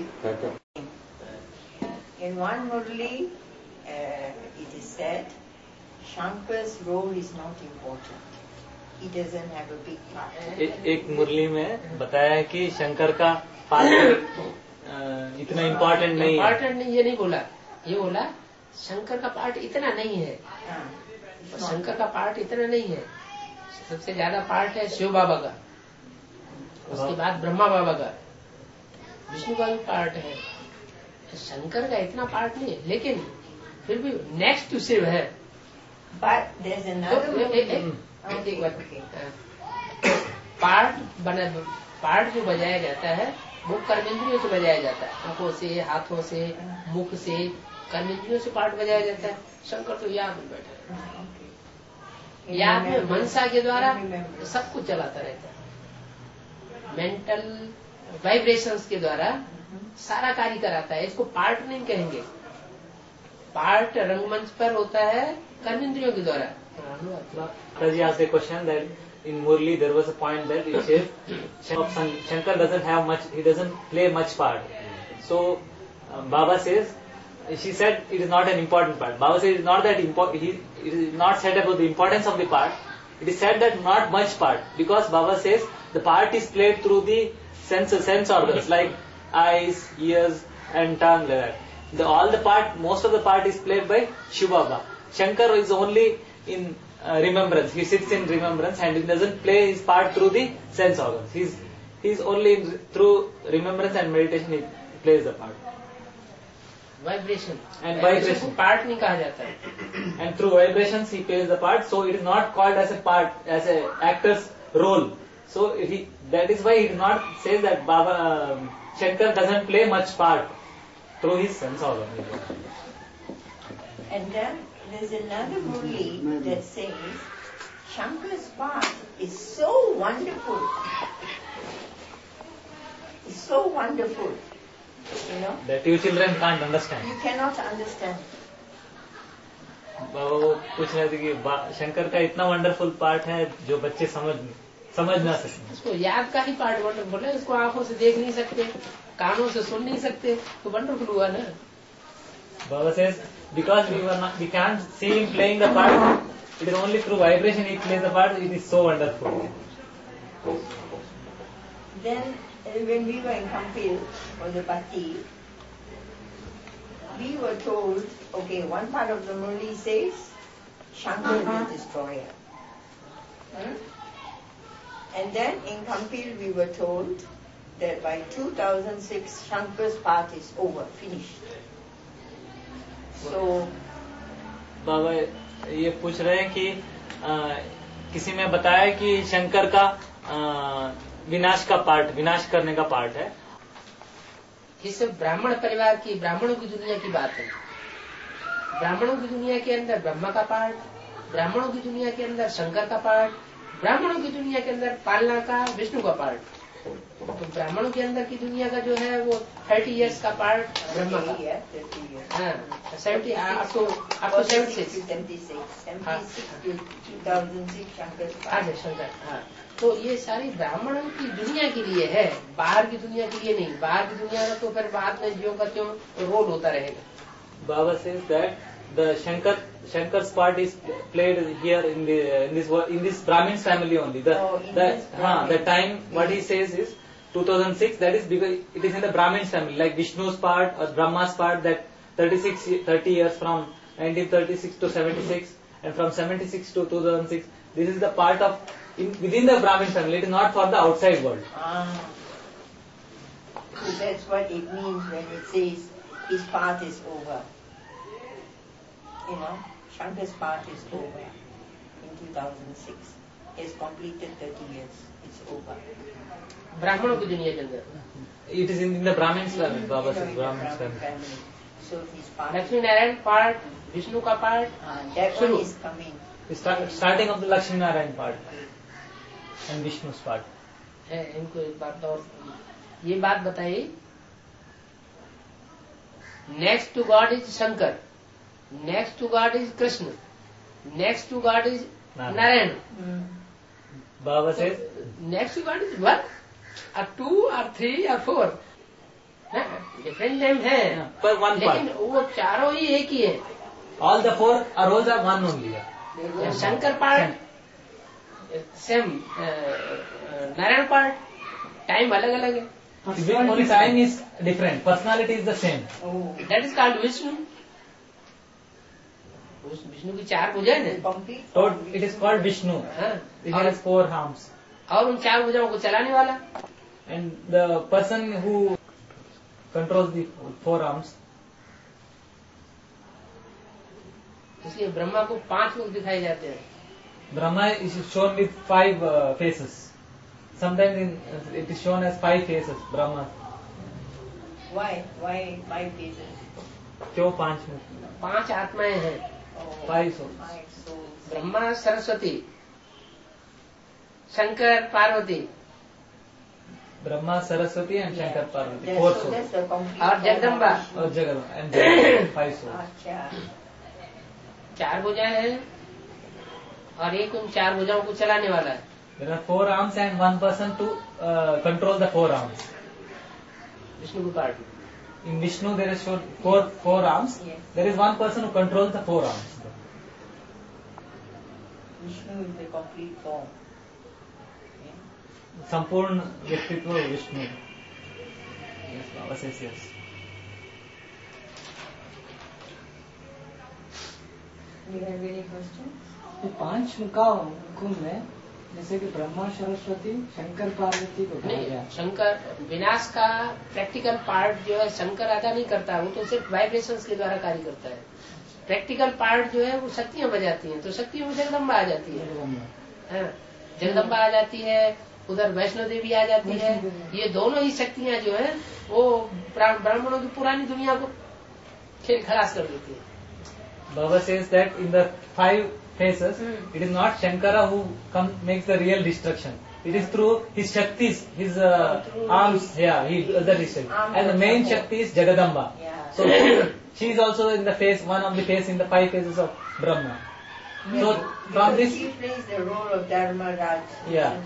In one Murli, it is said, Shankar's role is not important. He doesn't have a big part. एक मुरली में बताया है कि शंकर का पात्र इतना इम्पोर्टेंट नहीं है। इम्पोर्टेंट नहीं, ये नहीं बोला, ये बोला शंकर का पार्ट इतना नहीं है। शंकर का पार्ट इतना नहीं है, सबसे ज्यादा पार्ट है शिव बाबा का, उसके बाद ब्रह्मा बाबा का, विष्णु का भी पार्ट है। शंकर का इतना पार्ट नहीं है, लेकिन फिर भी नेक्स्ट टू शिव है। But there's another movement. एक बात पार्ट जो बजाया जाता है वो कर्मेंद्रियों से बजाया जाता है, आंखों से, हाथों से, मुख से, कर्मेंद्रियों से पार्ट बजाया जाता है। शंकर तो याद में बैठे हैं, याद में मनसा के द्वारा सब कुछ चलाता रहता है, मेंटल वाइब्रेशंस के द्वारा सारा कार्य कराता है। इसको पार्ट नहीं कहेंगे, पार्ट रंगमंच पर होता है कर्मेंद्रियों के द्वारा। Raji asked a question that in Murli there was a point that it says Shankar doesn't have much, he doesn't play much part. So Baba says, she said it is not an important part. Baba says it is not that important. It is not said about the importance of the part. It is said that not much part, because Baba says the part is played through the sense organs like eyes, ears, and tongue. Like that. Most of the part is played by Shiv Baba. Shankar is only in remembrance. He sits in remembrance and he doesn't play his part through the sense organs. He's only through remembrance and meditation he plays the part. Vibration. And vibration. Part नहीं कहा जाता है. And through vibrations he plays the part. So it is not called as a part, as a actor's role. So that is why he does not say that Baba Shankar doesn't play much part through his sense organs. And then there's another Murli that says Shankar's part is so wonderful. It's so wonderful, you know. That you children can't understand. You cannot understand. बाबा वो पूछ रहे थे कि शंकर का इतना wonderful part है जो बच्चे समझ ना सकें। इसको याद का ही पार्ट वंडरफुल है, इसको आंखों से देख नहीं सकते, कानों से सुन नहीं सकते, तो वंडरफुल हुआ ना। Baba says, because we can't see him playing the part, it is only through vibration he plays the part, it is so wonderful. Then, when we were in Kampil for the Bhakti, we were told, okay, one part of the Murli says, Shankar is the destroyer. And then in Kampil we were told that by 2006, Shankar's part is over, finished. So, बाबा ये पूछ रहे हैं कि किसी ने बताया कि शंकर का विनाश करने का पार्ट है। इस ब्राह्मण परिवार की, ब्राह्मणों की दुनिया की बात है। ब्राह्मणों की दुनिया के अंदर ब्रह्मा का पार्ट, ब्राह्मणों की दुनिया के अंदर शंकर का पार्ट, ब्राह्मणों की दुनिया के अंदर पालना का विष्णु का पार्ट। तो ब्राह्मणों के अंदर की दुनिया का जो है वो 30 इयर्स का पार्ट ब्रह्मा का, 70 up to 76 शंकर। हाँ, तो ये सारी ब्राह्मणों की दुनिया के लिए है, बाहर की दुनिया के लिए नहीं। बाहर की दुनिया में तो फिर बाद में ज्यों का त्यों रोल होता रहेगा। बाबा says that the Shankar's part is played here in this Brahmin's family only. The time what he says is 2006. That is because it is in the Brahmin's family, like Vishnu's part or Brahma's part. That 30 years from 1936 to 76, and from 76 to 2006. This is the part of within the Brahmin family. It is not for the outside world. So that's what it means when it says his part is over. You know, Shankar's part is over in 2006. He has completed 30 years. It's over. ब्राह्मणों की दुनिया के अंदर It is in the Brahmin's family. Baba says Brahmin's family. So his part. Lakshmi Narayan part, Vishnu का part, that one is coming. Starting of the Lakshmi Narayan part and Vishnu's part. है। इनको एक बात और ये बात बताइए, next to God is Shankar, next to God is Krishna, next to God is Narayan. Baba says next to God is 1 or 2 or 3 or 4, different name है, पर one part. लेकिन वो चारों ही एक ही है। All the 4 are all the one only. Shankar part same, Narayan part time अलग अलग है। Only time is different. Personality is the same. That is called Vishnu. Vishnu की 4 भुजाएं हैं, So it is called Vishnu. It has 4 arms. और उन 4 भुजाओं को चलाने वाला। And the person who controls the 4 arms. इसलिए ब्रह्मा को 5 मुख दिखाए जाते हैं. Brahma is shown with 5 faces. Sometimes it is shown as 5 faces. Brahma. Why? Why 5 faces? क्यों 5 मुख? 5 आत्माएं हैं. Oh, 5 souls. 5 souls. Brahma, Saraswati, Shankar, Parvati Brahma, Saraswati and Shankar Parvati. That's, 4 so souls. that's the complete. और जगदम्बा. और Jagadamba and Jagadamba, 5 souls. अच्छा. 4 भुजाएं हैं और एक उन 4 भुजाओं को चलाने वाला है. There are 4 arms and 1 person to control the 4 arms. Vishnu को part. In Vishnu there is shown 4 arms. Yes. There is 1 person who controls the 4 arms. Vishnu is the complete form. संपूर्ण व्यक्तित्व Vishnu. Yes, Baba says yes. Do you have any questions? ये 5 मुखों में जैसे कि ब्रह्मा, सरस्वती, शंकर, पार्वती को कहा गया. नहीं, शंकर विनाश का प्रैक्टिकल पार्ट जो है शंकर अदा नहीं करता, वो तो सिर्फ वाइब्रेशंस के द्वारा कार्य करता है. प्रैक्टिकल पार्ट जो है वो शक्तियां बजाती हैं, तो शक्तियों में जगदम्बा आ जाती है. जगदम्बा आ जाती है, उधर वैष्णो देवी आ जाती है. ये दोनों ही शक्तियां जो है वो ब्राह्मणों की पुरानी दुनिया को खेल खलास कर देती है. Baba says that in the 5 faces, it is not Shankara who makes the real destruction. It is through his Shaktis, his arms. Yeah, he does the destruction. And the main Shakti is Jagadamba. Yeah. So she is also in the face, one of the face in the 5 phases of Brahma. So from Because this, she plays the role of Dharma Raj. yeah,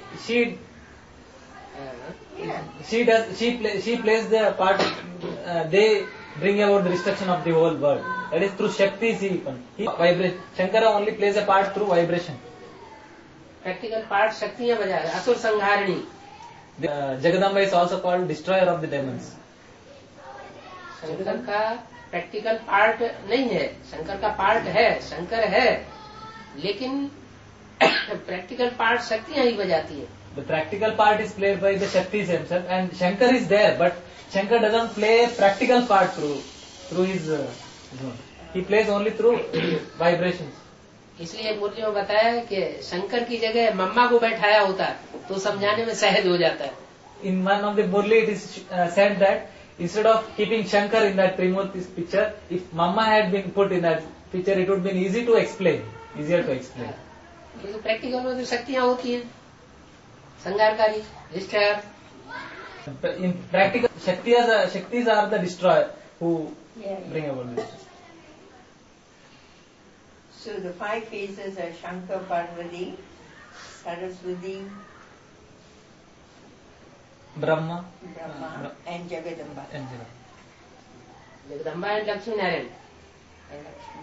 Yeah. she plays the part. They bring about the destruction of the whole world. That is through Shaktis he vibrate. Shankara only plays a part through vibration. Practical part शक्तियां बजा रहे, असुर संहारिणी. Jagadamba is also called destroyer of the demons. Shankar का practical part नहीं है, शंकर का part है, शंकर है, लेकिन प्रैक्टिकल पार्ट शक्तियां ही बजाती है. The practical part is played by the Shaktis himself, and Shankar is there, but Shankar doesn't play a practical part through his zone. He plays only through vibrations. इसलिए मुरली में बताया है कि शंकर की जगह मम्मा को बैठाया होता तो समझाने में सहज हो जाता है. In one of the Murli, it is said that instead of keeping Shankar in that Trimurti's picture, if Mama had been put in that picture, it would have been easier to explain. क्योंकि practical में तो शक्तियां होती हैं, संहारकारी, destroyer. In practical, Shaktis are the destroyer who bring about this. So the 5 phases are Shankar, Parvati, Saraswati, Brahma and Jagadamba. Jagadamba and Lakshmi Narayan. And Lakshmi.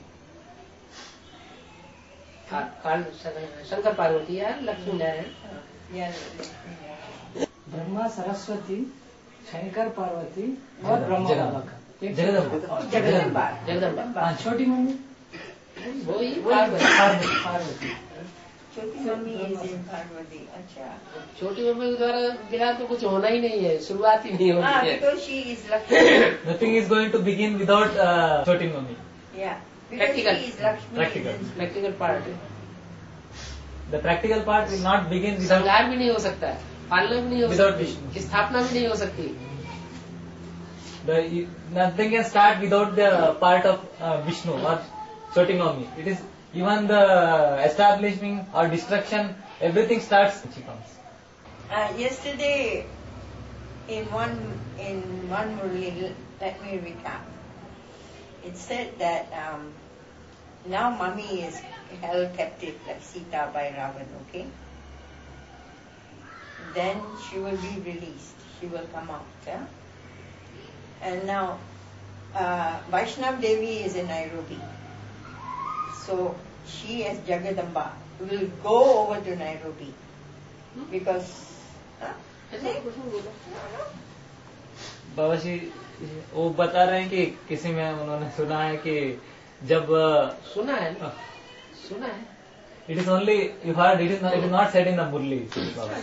Shankar Parvati या Lakshmi Narayan. Yeah, Lakshmi. Brahma, Saraswati, Shankar, Parvati और ब्रह्मा बाबा का. Jagadamba. जगदम्बा छोटी मम्मी वही Parvati. Parvati. Choti Mummy is in Parvati. Acha. छोटी mummy के द्वारा बिना तो कुछ होना ही नहीं है, शुरुआत ही नहीं होती है. Because she is Lakshmi. Nothing is going to begin without Choti Mummy. Yeah. Because Practical. she is Lakshmi. Practical. Practical part है. The practical part will not begin without संहार भी नहीं हो सकता है, पालना भी नहीं हो Without सकती, Vishnu. स्थापना भी नहीं हो सकती. nothing can start without the part of Vishnu or Choti Mummy. It is even the establishing or destruction, everything starts when she comes. Yesterday, in one Murli, let me recap. It said that now Mummy is held captive like Sita by Ravan, okay? Then she will be released. She will come out, yeah? And now Vaishnav Devi is in Nairobi. So she as Jagadamba will go over to Nairobi because बाबा जी वो बता रहे हैं कि किसी में उन्होंने सुना है कि जब सुना है ना, सुना है. it is only you heard, it is not said in the Murli. Baba.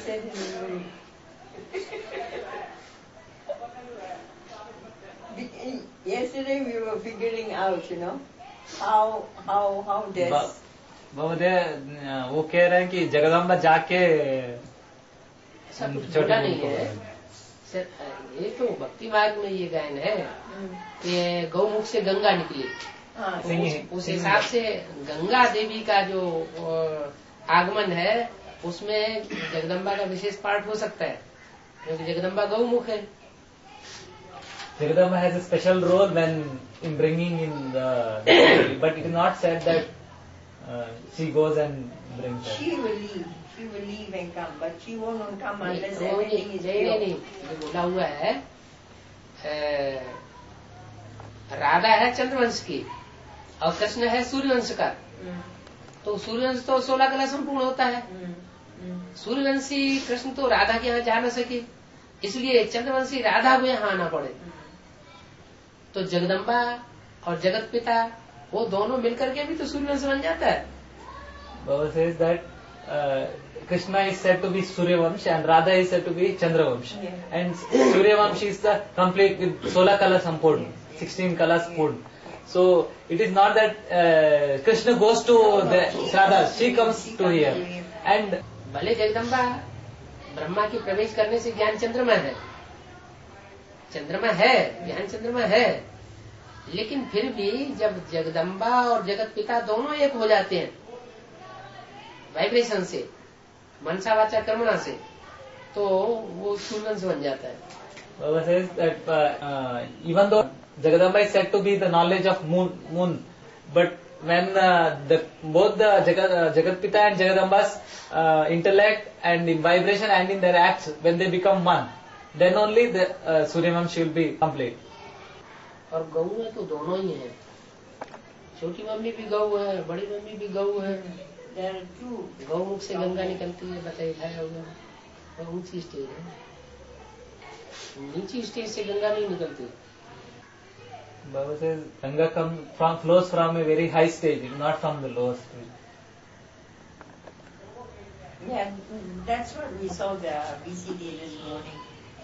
Yesterday we were figuring out, how does वो कह रहे हैं कि जगदम्बा जाके ऐसा कुछ छोटा नहीं है सर, ये तो भक्ति मार्ग में ये गायन है कि गौमुख से गंगा निकली। उस हिसाब से गंगा देवी का जो आगमन है उसमें जगदम्बा का विशेष पार्ट हो सकता है, क्योंकि जगदम्बा गौमुख है। Jagadamba has a special role when in bringing in the but it is not said that she goes and brings her. She will leave and come, but she won't come unless नहीं, everything is pure. नहीं, जो बोला हुआ है राधा है चंद्रवंश की और कृष्ण है सूर्यवंश का। तो सूर्यवंश तो 16 कला संपूर्ण होता है। सूर्यवंशी कृष्ण तो राधा के यहाँ जा न सके, इसलिए चंद्रवंशी राधा को यहाँ आना पड़े। तो जगदम्बा और जगत पिता वो दोनों मिलकर के भी तो सूर्यवंश बन जाता है। Baba says that Krishna is said to be Suryavamsh and Radha is said to be Chandravamsh. Yeah. And Suryavamsh is the complete with 16 kalas sampurn, 16 kalas purn. So it is not that Krishna goes to the Radha, she comes to here. And भले जगदम्बा ब्रह्मा के प्रवेश करने से ज्ञान चंद्रमा है, चंद्रमा है, ज्ञान चंद्रमा है, लेकिन फिर भी जब जगदम्बा और जगत पिता दोनों एक हो जाते हैं वाइब्रेशन से, मनसा वाचा कर्मणा से, तो वो सूर्यवंश बन जाता है। Baba says that even though Jagadamba is said to be the knowledge of moon, but when both the Jagat Pita and Jagadamba's intellect and in vibration and in their acts, when they become one, then only the Suryavamsh will be complete. और गौ में तो दोनों ही है, छोटी mummy भी गौ है, बड़ी मम्मी भी गौ है। गौमुख से गंगा निकलती है, बताया होगा, और ऊंची स्टेज है, नीची स्टेज से गंगा नहीं निकलती। Baba says Ganga flows from a very high stage, not from the lower stage. Yeah, that's what we saw the BCD this morning,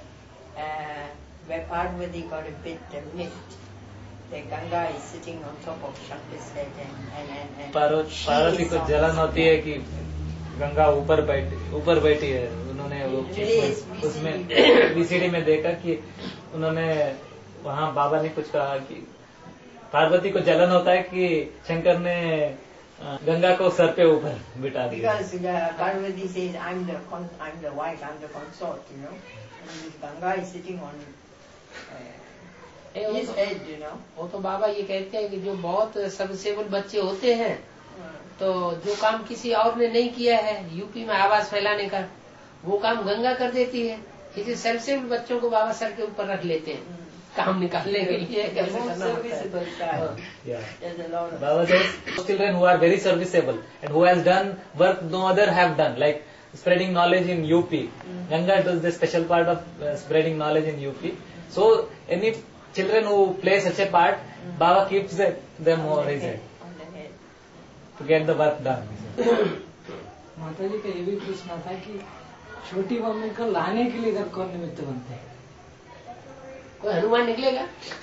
where Parvati got a bit miffed. The Ganga is sitting on top of Shankar's head and Parvati को जलन होती है कि गंगा ऊपर बैठी है। उन्होंने वो उसमें बीसीडी में देखा कि उन्होंने वहाँ बाबा ने कुछ कहा कि पार्वती को जलन होता है कि शंकर ने गंगा को सर पे ऊपर बिठा दिया। Because Parvati says, I'm the wife, I'm the consort, you know. And this Ganga is sitting on his head, you know. वो तो बाबा ये कहते हैं कि जो बहुत सर्विसेबल बच्चे होते हैं, तो जो काम किसी और ने नहीं किया है, यूपी में आवाज फैलाने का, वो काम गंगा कर देती है। किसी सर्विसेबल बच्चों को बाबा सर के ऊपर रख लेते हैं काम निकालने के लिए, कैसे करना होता है। Baba says children who are very serviceable and who has done work no other have done, like spreading knowledge in UP. Ganga does the special part of spreading knowledge in UP. So any children who play such a part, Baba keeps them over his head to get the work done. माता जी का ये भी पूछना था कि छोटी mummy को लाने के लिए घर कौन निमित्त बनते हैं? कोई हनुमान निकलेगा?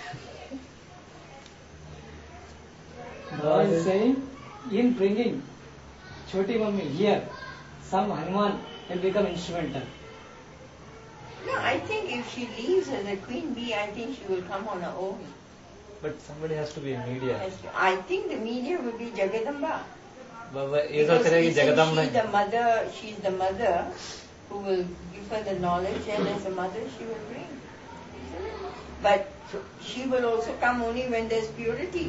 Baba is saying, in bringing choti mummy here, some Hanuman will become instrumental. No, I think if she leaves as a queen bee, I think she will come on her own. But somebody has to be in media. I think the media will be Jagadamba. Baba ये सोच रहे हैं कि Jagdamba she's the mother who will give her the knowledge, and as a mother she will bring. But she will also come only when there's purity.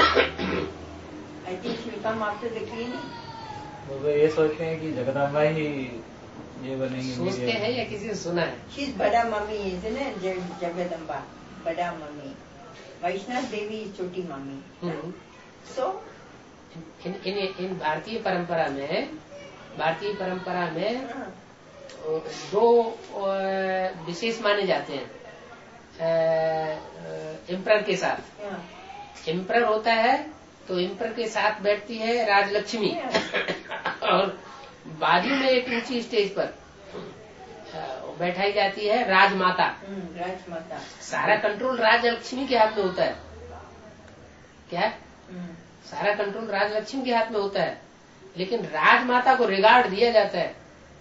I think she will come after the cleaning. बाबा ये सोचते हैं कि जगदम्बा ही ये बनेंगी। सोचते हैं या किसी ने सुना है? She's Bada Mummy, isn't it? Jagadamba. Bada Mummy. Vaishnav Devi is Choti Mummy. So इन भारतीय परंपरा में दो विशेष माने जाते हैं एम्परर के साथ। एम्परर होता है तो एम्परर के साथ बैठती है राजलक्ष्मी और बाजू में एक ऊंची स्टेज पर बैठाई जाती है राजमाता। राजमाता सारा कंट्रोल राजलक्ष्मी के हाथ में होता है। क्या सारा कंट्रोल राजलक्ष्मी के हाथ में होता है, लेकिन राजमाता को रिगार्ड दिया जाता है,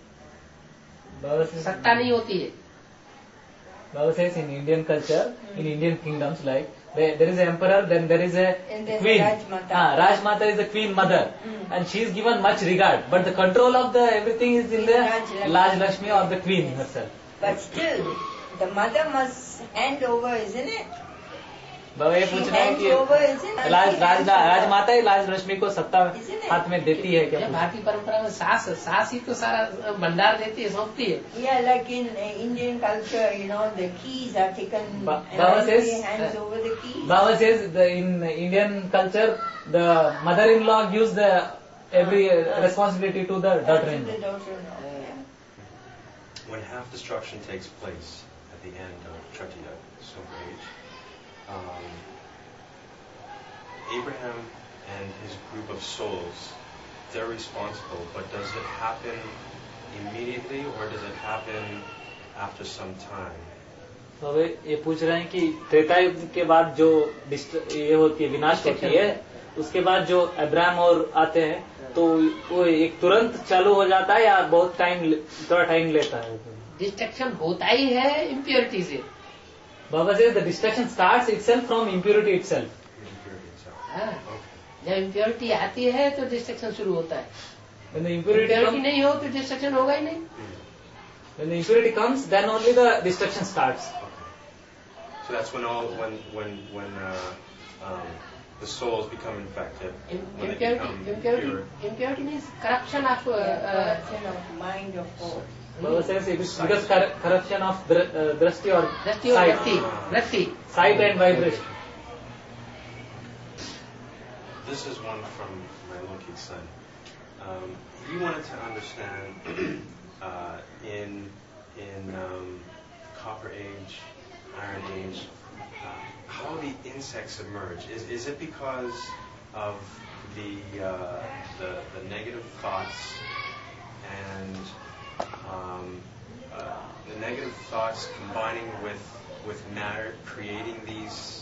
सत्ता नहीं होती है. Baba says in Indian culture, in Indian kingdoms, like there is an emperor, then there is a queen. Rajmata is the queen mother, and she is given much regard. But the control of the everything is in the Rajlakshmi or the queen herself. But still, the mother must hand over, isn't it? बाबा ये पूछ रहे हैं कि राजमाता ही राजलक्ष्मी को सत्ता हाथ में देती है क्या? भारतीय परंपरा में सास ही तो सारा भंडार देती है, सौंपती है. Yeah, like in Indian culture, the keys are taken. Baba says, hands over the keys. Baba says in Indian culture, the mother-in-law gives the every responsibility to the daughter-in-law. When half destruction takes place at the end of Tritiya Silver Age, Abraham and his group of souls, they're responsible, but does it happen immediately or does it happen after some time? तो ये पूछ रहे हैं कि त्रेता युग के बाद जो ये होती है, विनाश होती है, उसके बाद जो अब्राहम और आते हैं, तो वो एक तुरंत चालू हो जाता है या बहुत थोड़ा टाइम लेता है? डिस्ट्रक्शन होता ही है इम्प्योरिटी से. Baba says the destruction starts itself from impurity itself. जब इम्प्योरिटी आती है तो डिस्ट्रक्शन शुरू होता है. When the impurity नहीं हो तो डिस्ट्रक्शन होगा ही नहीं. When the impurity comes, then only the destruction starts. So that's when the souls become infected. Impurity means corruption of mind of soul. Baba says it is because corruption of drashti or vritti, sight and vibration. This is one from my Lokik son. He wanted to understand in Copper Age, Iron Age, how the insects emerge. Is it because of the negative thoughts and the negative thoughts combining with matter, creating these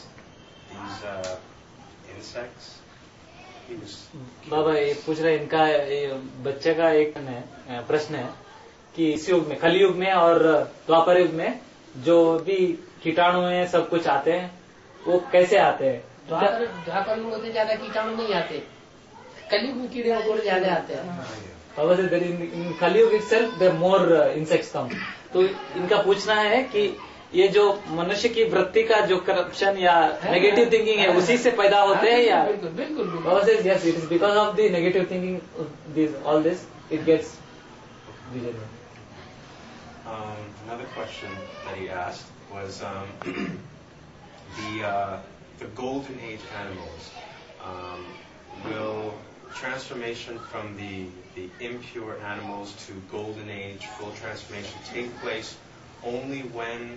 insects? बाबा ये पूछ रहे इनका बच्चे का एक प्रश्न है कि इस युग में, कलयुग में और द्वापर युग में जो भी कीटाणु हैं सब कुछ आते हैं, वो कैसे आते हैं? द्वापर युग में ज्यादा कीटाणु नहीं आते, कलयुग में कीड़े मकोड़े ज्यादा आते हैं. बाबा से इन कलयुग itself the more insects come. तो इनका पूछना है कि ये जो मनुष्य की वृत्ति का जो करप्शन या नेगेटिव थिंकिंग है उसी से पैदा होते हैं या? बिल्कुल. बाबा says yes, it is because of the negative thinking, all this it gets degenerated. Another question that he asked was the golden age animals. Will transformation from the impure animals to golden age, full transformation, take place only when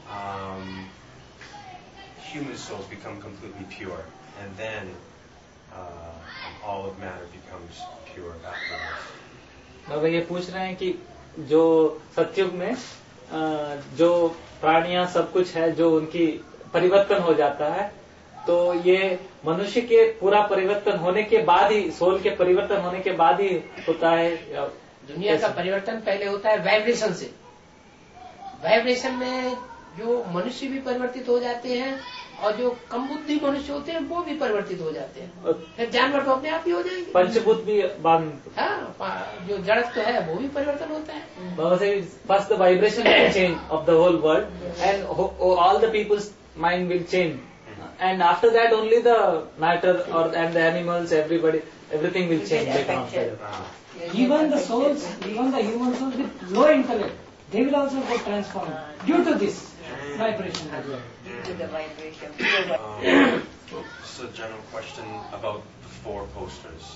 human souls become completely pure, and then all of matter becomes pure afterwards? बाबा ये पूछ रहे हैं कि जो सतयुग में जो प्राणियां सब कुछ है जो उनकी परिवर्तन हो जाता है, तो ये मनुष्य के पूरा परिवर्तन होने के बाद ही, सोल के परिवर्तन होने के बाद ही होता है? दुनिया का परिवर्तन पहले होता है वाइब्रेशन से. वाइब्रेशन में जो मनुष्य भी परिवर्तित हो जाते हैं और जो कम बुद्धि मनुष्य होते हैं वो भी परिवर्तित हो जाते हैं, फिर जानवर तो अपने आप ही हो जाएंगे. पंचभूत भी बाद में, जो जड़त्व है वो भी परिवर्तन होता है. बाबा से first the vibration will change of the whole world and all the people's mind will change, and after that only the matter and the animals, everything will change later on. Even the souls, even the human souls with low intellect, they will also get transformed due to this vibration. Due to the vibration. This is a general question about the 4 posters.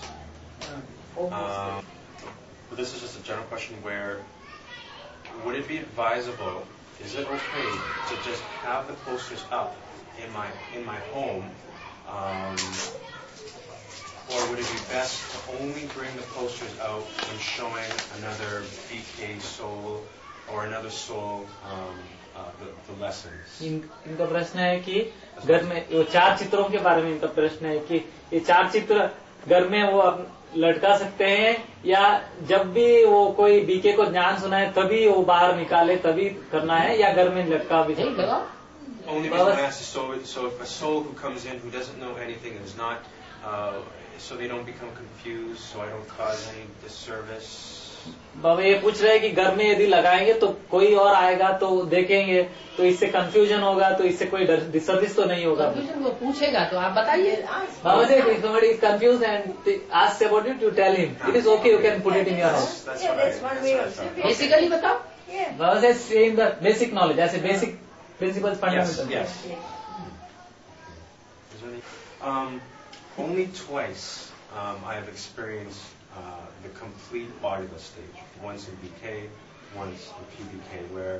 This is just a general question where, would it be advisable, is it okay to just have the posters up in my home, or would it be best to only bring the posters out when showing another BK soul or another soul the lessons. इनका प्रश्न है कि घर में वो 4 चित्रों के बारे में इनका प्रश्न है कि ये 4 चित्र घर में वो लटका सकते हैं या जब भी वो कोई बीके को ज्ञान सुनाए तभी वो बाहर निकाले तभी करना है या घर में लटका भी सकते हैं? Only because I asked, so if a soul who comes in who doesn't know anything is not, so they don't become confused, so I don't cause any disservice. बाबा ये पूछ रहे हैं कि घर में यदि लगाएंगे तो कोई और आएगा तो देखेंगे तो इससे कंफ्यूजन होगा तो इससे कोई डिसर्विस तो नहीं होगा. वो पूछेगा तो आप बताइए. Baba ji, if somebody is confused and asks about it, you tell him. It is okay, you can put it in your house. That's one way of saying. Basically बताओ. Baba says saying the basic knowledge as a basic principles fundamental. Yes. Only twice I have experienced the complete bodiless stage. Once in BK, once in PBK, where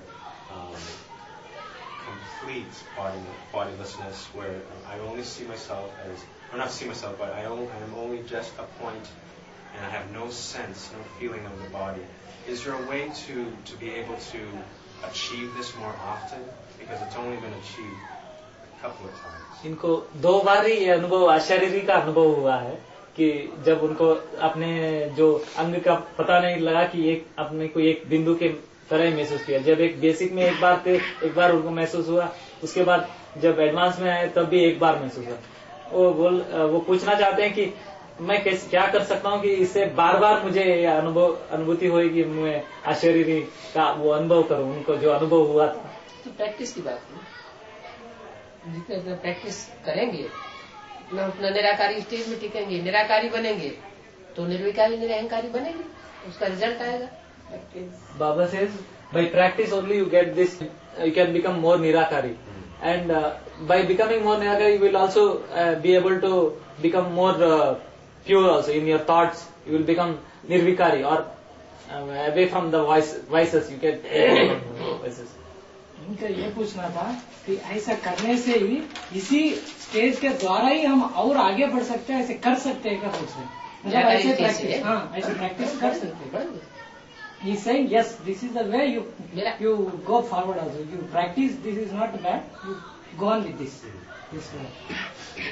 complete bodilessness, where I only see myself as, or not see myself, but I am only just a point, and I have no sense, no feeling of the body. Is there a way to be able to achieve this more often? Because it's only been achieved a couple of times. इनको 2 बार ही ये अनुभव अशारीरिक का अनुभव हुआ है कि जब उनको अपने जो अंग का पता नहीं लगा कि एक अपने को एक बिंदु के तरह महसूस किया. जब एक बेसिक में एक बार उनको महसूस हुआ, उसके बाद जब एडवांस में आए तब भी एक बार महसूस हुआ. वो पूछना चाहते हैं कि मैं क्या कर सकता हूँ कि इससे बार बार मुझे अनुभूति होगी कि मैं अशरीरी का वो अनुभव करूँ, उनको जो अनुभव हुआ था. तो प्रैक्टिस की बात है. जितना प्रैक्टिस करेंगे उतना निराकारी स्टेज में टिकेंगे, निराकारी बनेंगे तो निर्विकारी निरहंकारी बनेंगे, उसका रिजल्ट आएगा. Baba says by practice only you get this, you can become more nirakari, and by becoming more nirakari you will also be able to become more pure also in your thoughts. You will become nirvikari or away from the vices. You get vices. इनका ये पूछना था कि ऐसा करने से ही इसी stage के द्वारा ही हम और आगे बढ़ सकते हैं, ऐसे कर सकते हैं क्या पूछ रहे हैं? मतलब ऐसे प्रैक्टिस, हाँ ऐसे प्रैक्टिस कर सकते हैं. He is saying yes, this is the way you go forward also. You practice, this is not bad. You go on with this way.